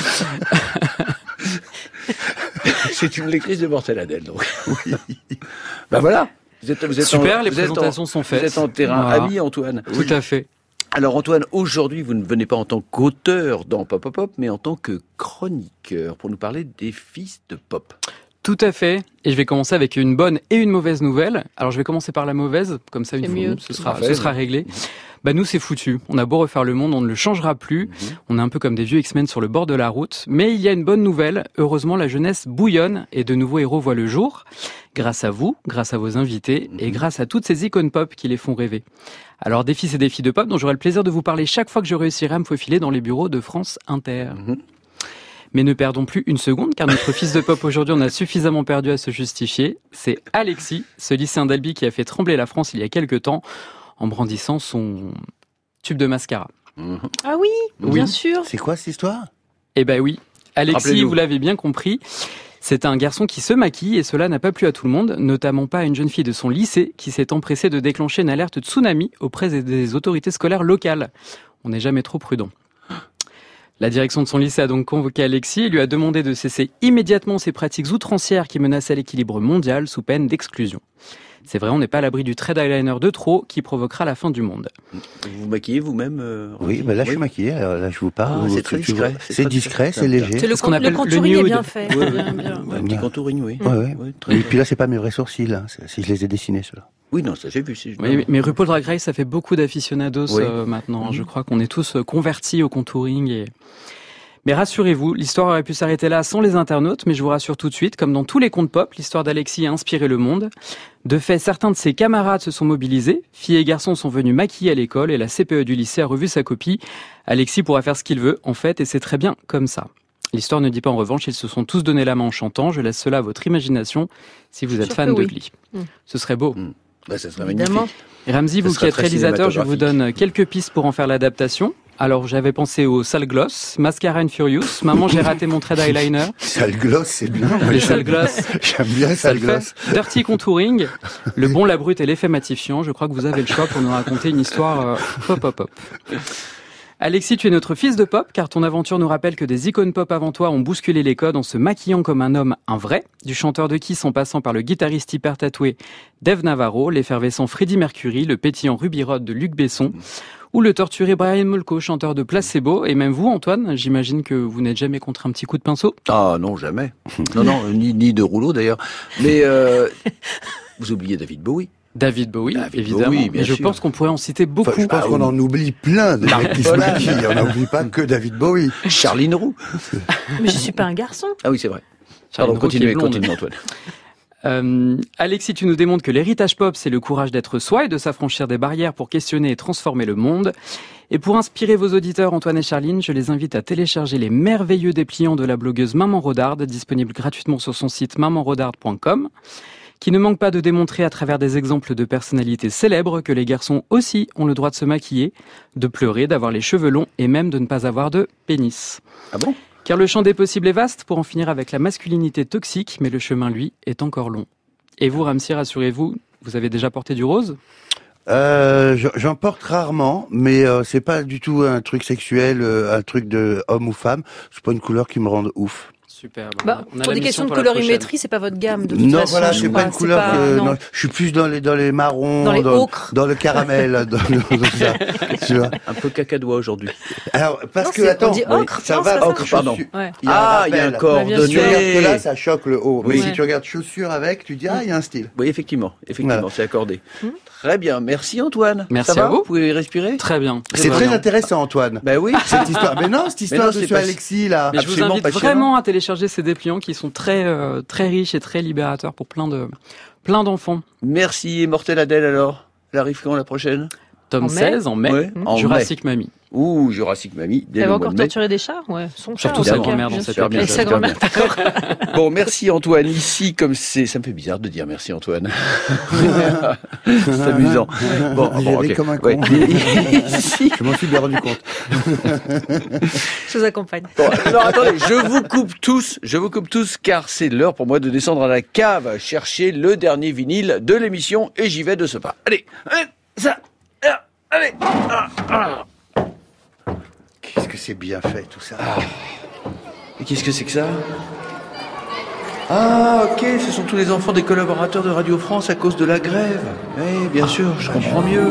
C'est une lectrice de Mortel Adèle, donc. Oui. Ben voilà. Vous êtes, vous êtes Super, en, les vous présentations en, sont faites. Vous êtes en terrain voilà. ami, Antoine. Tout oui. à fait. Alors Antoine, aujourd'hui, vous ne venez pas en tant qu'auteur dans Pop Pop Pop, mais en tant que chroniqueur pour nous parler des fils de pop. Tout à fait. Et je vais commencer avec une bonne et une mauvaise nouvelle. Alors je vais commencer par la mauvaise, comme ça une fois, mieux. ce sera, ce sera réglé. Bah nous c'est foutu. On a beau refaire le monde, on ne le changera plus. Mm-hmm. On est un peu comme des vieux X-Men sur le bord de la route. Mais il y a une bonne nouvelle. Heureusement, la jeunesse bouillonne et de nouveaux héros voient le jour. Grâce à vous, grâce à vos invités mm-hmm. et grâce à toutes ces icônes pop qui les font rêver. Alors des fils et des filles de pop dont j'aurai le plaisir de vous parler chaque fois que je réussirai à me faufiler dans les bureaux de France Inter. Mm-hmm. Mais ne perdons plus une seconde, car notre fils de pop aujourd'hui, on a suffisamment perdu à se justifier. C'est Alexis, ce lycéen d'Albi qui a fait trembler la France il y a quelques temps en brandissant son tube de mascara. Mmh. Ah oui, oui, bien sûr. C'est quoi cette histoire ? Eh ben oui, Alexis, vous l'avez bien compris, c'est un garçon qui se maquille et cela n'a pas plu à tout le monde, notamment pas à une jeune fille de son lycée qui s'est empressée de déclencher une alerte tsunami auprès des autorités scolaires locales. On n'est jamais trop prudent. La direction de son lycée a donc convoqué Alexis et lui a demandé de cesser immédiatement ces pratiques outrancières qui menaçaient l'équilibre mondial sous peine d'exclusion. C'est vrai, on n'est pas à l'abri du trait d'eyeliner de trop qui provoquera la fin du monde. Vous vous maquillez vous-même euh, Oui, ben là, oui. je suis maquillé. Alors là, je vous parle. Ah, c'est très discret. C'est, c'est discret, c'est léger. C'est le, ce qu'on appelle le contouring le est bien fait. Oui, bien, bien. Ouais, un petit contouring, oui. Ouais, ouais. Ouais, et puis là, c'est pas mes vrais sourcils. Hein. C'est, si je les ai dessinés, ceux-là. Oui, non, ça j'ai vu. Si je... oui, mais RuPaul Drag Race, ça fait beaucoup d'aficionados oui. euh, maintenant. Mm-hmm. Je crois qu'on est tous euh, convertis au contouring. Et... Mais rassurez-vous, l'histoire aurait pu s'arrêter là sans les internautes, mais je vous rassure tout de suite, comme dans tous les contes pop, l'histoire d'Alexis a inspiré le monde. De fait, certains de ses camarades se sont mobilisés, filles et garçons sont venus maquiller à l'école et la C P E du lycée a revu sa copie. Alexis pourra faire ce qu'il veut, en fait, et c'est très bien comme ça. L'histoire ne dit pas en revanche, ils se sont tous donné la main en chantant, je laisse cela à votre imagination si vous êtes fan de Glee. Mmh. Ce serait beau. Mmh. Bah, ça serait Évidemment. magnifique. Et Ramzy, vous qui êtes réalisateur, je vous donne quelques pistes pour en faire l'adaptation. Alors, j'avais pensé au sale gloss, Mascara and Furious, Maman, j'ai raté mon trait d'eyeliner. Sale gloss, c'est bien. Les sales gloss. J'aime bien sale gloss. Dirty contouring, le bon, la brute et l'effet matifiant. Je crois que vous avez le choix pour nous raconter une histoire euh, pop, pop, pop. Alexis, tu es notre fils de pop, car ton aventure nous rappelle que des icônes pop avant toi ont bousculé les codes en se maquillant comme un homme, un vrai, du chanteur de Kiss en passant par le guitariste hyper tatoué Dave Navarro, l'effervescent Freddie Mercury, le pétillant Ruby Rhod de Luc Besson, ou le torturé Brian Molko, chanteur de Placebo, et même vous, Antoine, j'imagine que vous n'êtes jamais contre un petit coup de pinceau. Ah non, jamais. Non, non, ni, ni de rouleau d'ailleurs. Mais euh, vous oubliez David Bowie. David Bowie, David évidemment. Bowie, bien mais je sûr. pense qu'on pourrait en citer beaucoup. Enfin, je pense ah, qu'on oui. en oublie plein de mecs qui se maquillent. On n'oublie pas que David Bowie. Charline Roux. Mais je suis pas un garçon. Ah oui, c'est vrai. Charline Pardon, Roux continuez, qui est blonde. continuez, Antoine. Euh, Alexis, tu nous démontres que l'héritage pop, c'est le courage d'être soi et de s'affranchir des barrières pour questionner et transformer le monde. Et pour inspirer vos auditeurs, Antoine et Charline, je les invite à télécharger les merveilleux dépliants de la blogueuse Maman Rodarde, disponibles gratuitement sur son site maman rodarde point com, qui ne manque pas de démontrer à travers des exemples de personnalités célèbres que les garçons aussi ont le droit de se maquiller, de pleurer, d'avoir les cheveux longs et même de ne pas avoir de pénis. Ah bon ? Car le champ des possibles est vaste pour en finir avec la masculinité toxique, mais le chemin, lui, est encore long. Et vous, Ramzy, rassurez-vous, vous avez déjà porté du rose ? Euh, j'en porte rarement, mais euh, c'est pas du tout un truc sexuel, euh, un truc de homme ou femme. C'est pas une couleur qui me rende ouf. Super. Bah, on a pour la des questions de pour la colorimétrie, c'est pas votre gamme de toute non, façon. voilà, je c'est crois. pas une couleur. pas, que, non. non, je suis plus dans les dans les marrons, Dans les dans, ocres. dans le caramel, dans, le, dans ça. Tu vois. Un peu cacadois aujourd'hui. Alors parce Non, que c'est- attends, on dit ocre, ça non, va. c'est pas Ocre, ça. pardon. chaussures. Ouais. Il y a Ah, un il y a un rappel. coordonné. bien sûr. Tu regardes que là, ça choque le haut. Mais Oui. si tu regardes chaussures avec, tu dis ah, il y a un style. Oui, effectivement, effectivement, Voilà. c'est accordé. Très bien, merci Antoine. Merci Ça va à vous. Vous pouvez respirer ? Très bien. C'est va très bien. intéressant, Antoine. Ben oui. Cette histoire. Mais non, cette histoire non, de c'est ce pas- Alexis là. Mais je vous Absolument invite passionnant. vraiment à télécharger ces dépliants qui sont très euh, très riches et très libérateurs pour plein de plein d'enfants. Merci. Et Mortel Adèle alors ? Elle arrive quand la prochaine ? Tome En mai seize en mai, Ouais, en Jurassic Mamie. Ouh, Jurassic Mamie, dès Elle le va mois encore de mai. torturer des chats, ouais. Son chat, Surtout en sa tout cas, grand-mère bien dans cette sûr. épisode. Et sa grand-mère, d'accord. Bon, merci Antoine. Ici, comme c'est, ça me fait bizarre de dire merci Antoine. C'est amusant. Bon, J'ai bon, ri ok. comme un Ouais. con. Ici. Je m'en suis bien rendu compte. Je vous accompagne. Bon, alors attendez, je vous coupe tous, je vous coupe tous, car c'est l'heure pour moi de descendre à la cave chercher le dernier vinyle de l'émission et j'y vais de ce pas. Allez, allez, ça, ah, allez. Ah, ah. Qu'est-ce que c'est bien fait tout ça. Et qu'est-ce que c'est que ça ? Ah, ok, ce sont tous les enfants des collaborateurs de Radio France à cause de la grève. Oui, bien sûr, je comprends mieux.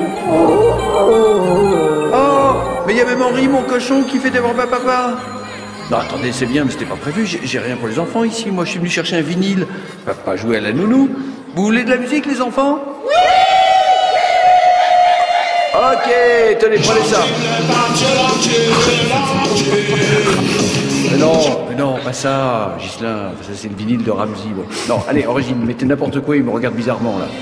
Oh, mais il y a même Henri, mon cochon, qui fait des barbes à papa. Non, attendez, c'est bien, mais c'était pas prévu. J'ai, j'ai rien pour les enfants ici. Moi, je suis venu chercher un vinyle. Pas, pas jouer à la nounou. Vous voulez de la musique, les enfants ? Oui. Ok, tenez, prenez ça. Mais non, mais non, pas ça, Ghislain. Ça, c'est le vinyle de Ramzy. Bon. Non, allez, Origine, mettez n'importe quoi, il me regarde bizarrement, là.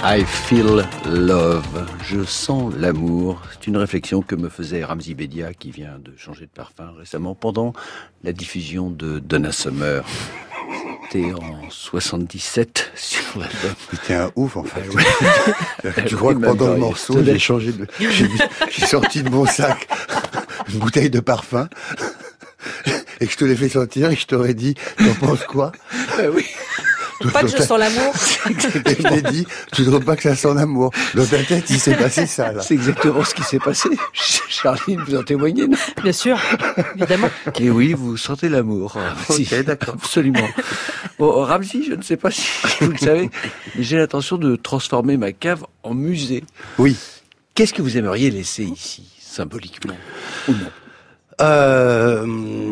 I feel love. Je sens l'amour. C'est une réflexion que me faisait Ramzy Bedia, qui vient de changer de parfum récemment pendant la diffusion de Donna Summer. C'était en soixante-dix-sept sur l'album. C'était un ouf en fait. Ah, oui. Tu crois que pendant le morceau, j'ai changé de, j'ai, j'ai sorti de mon sac une bouteille de parfum et que je te l'ai fait sentir et que je t'aurais dit, t'en penses quoi? Ben oui. Pas que je sens l'amour. Et je t'ai dit, tu ne trouves pas que ça sent l'amour. Dans ta tête, il s'est passé ça, là. C'est exactement ce qui s'est passé. Charline, vous en témoignez, non? Bien sûr, évidemment. Et oui, vous sentez l'amour. Ok, Si, d'accord. absolument. Bon, Ramzy, je ne sais pas si vous le savez, mais j'ai l'intention de transformer ma cave en musée. Oui. Qu'est-ce que vous aimeriez laisser ici, symboliquement, ou non? Euh,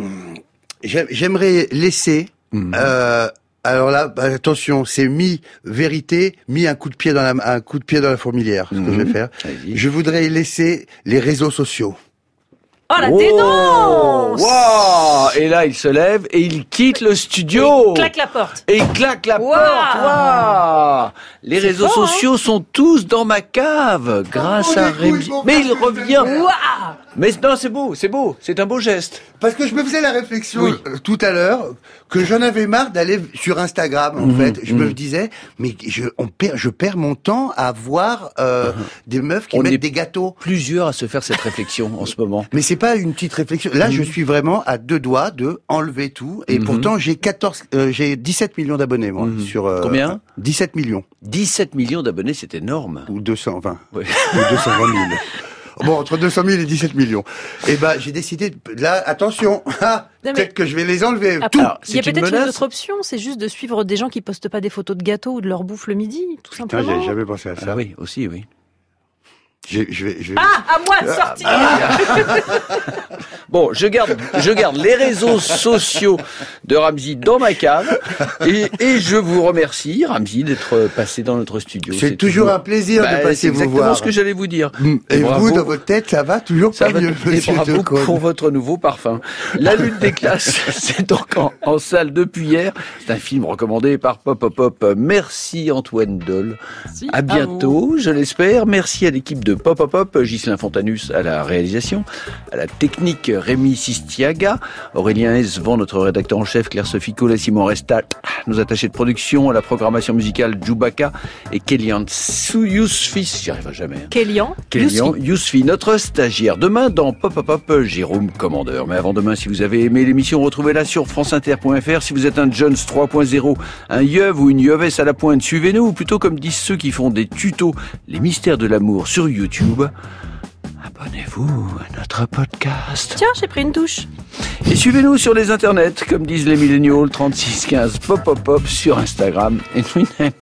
j'aimerais laisser, mmh. euh, alors là, bah, attention, c'est mi-vérité, mi un coup de pied dans la, un coup de pied dans la fourmilière, ce mmh. que je vais faire. Allez-y. Je voudrais laisser les réseaux sociaux. Oh, la dénonce! Wow! Et là, il se lève et il quitte le studio. Et il claque la porte. Et il claque la wow. porte. Wow! Les C'est réseaux fort, sociaux hein? sont tous dans ma cave, grâce oh, à Rémi. Mais il revient. Wow. Mais non, c'est beau, c'est beau, c'est un beau geste. Parce que je me faisais la réflexion Oui. euh, tout à l'heure que j'en avais marre d'aller sur Instagram. En Mmh, fait, je mmh. me disais, mais je, on perd, je perds mon temps à voir euh, mmh. des meufs qui on mettent est des gâteaux. Plusieurs à se faire cette réflexion en ce moment. Mais c'est pas une petite réflexion. Là, Mmh. je suis vraiment à deux doigts de enlever tout. Et Mmh. pourtant, j'ai quatorze, euh, j'ai dix-sept millions d'abonnés moi Mmh. sur. Euh, Combien? dix-sept millions. dix-sept millions d'abonnés, c'est énorme. Ou deux cent vingt. Oui. Ou deux cent vingt mille. Bon, entre deux cent mille et dix-sept millions. Et ben, j'ai décidé, de... là, attention, ah, mais... peut-être que je vais les enlever. Après, tout. Alors, il y a c'est une peut-être une, menace. autre option, c'est juste de suivre des gens qui postent pas des photos de gâteaux ou de leur bouffe le midi, tout Putain, simplement. j'avais jamais pensé à ça. Ah oui, aussi, oui. Je, je vais, je vais... Ah, à moi de sortir. Bon, je garde, je garde les réseaux sociaux de Ramzy dans ma cave et, et je vous remercie, Ramzy, d'être passé dans notre studio. C'est, c'est toujours, toujours un plaisir bah, de passer vous voir. C'est exactement ce que j'allais vous dire. Mmh. Et, et bravo. vous, dans votre tête, ça va toujours ça pas va mieux, et monsieur bravo Decaunes. pour votre nouveau parfum. La lutte des classes, c'est donc en, en salle depuis hier. C'est un film recommandé par Pop Pop Pop. Merci Antoine Doll. Si, à bientôt, à je l'espère. Merci à l'équipe de Pop Pop Pop. Ghislain Fontanus à la réalisation, à la technique Rémi Sistiaga, Aurélien Esvan, notre rédacteur en chef, Claire-Sophie Collet, Simon Restal, nos attachés de production, à la programmation musicale Djoubaka et Kélian Yousfi, j'y arriverai jamais. Hein. Kélian Kélian Yousfi, notre stagiaire. Demain dans Pop Pop Pop, Jérôme Commandeur. Mais avant demain, si vous avez aimé l'émission, retrouvez-la sur franceinter point f r. Si vous êtes un Jones trois point zéro, un yeuve ou une yeuvesse à la pointe, suivez-nous, ou plutôt comme disent ceux qui font des tutos, les mystères de l'amour sur YouTube. Abonnez-vous à notre podcast. Tiens, j'ai pris une douche. Et suivez-nous sur les internets, comme disent les milléniaux, trente-six quinze pop pop pop sur Instagram et Twitter.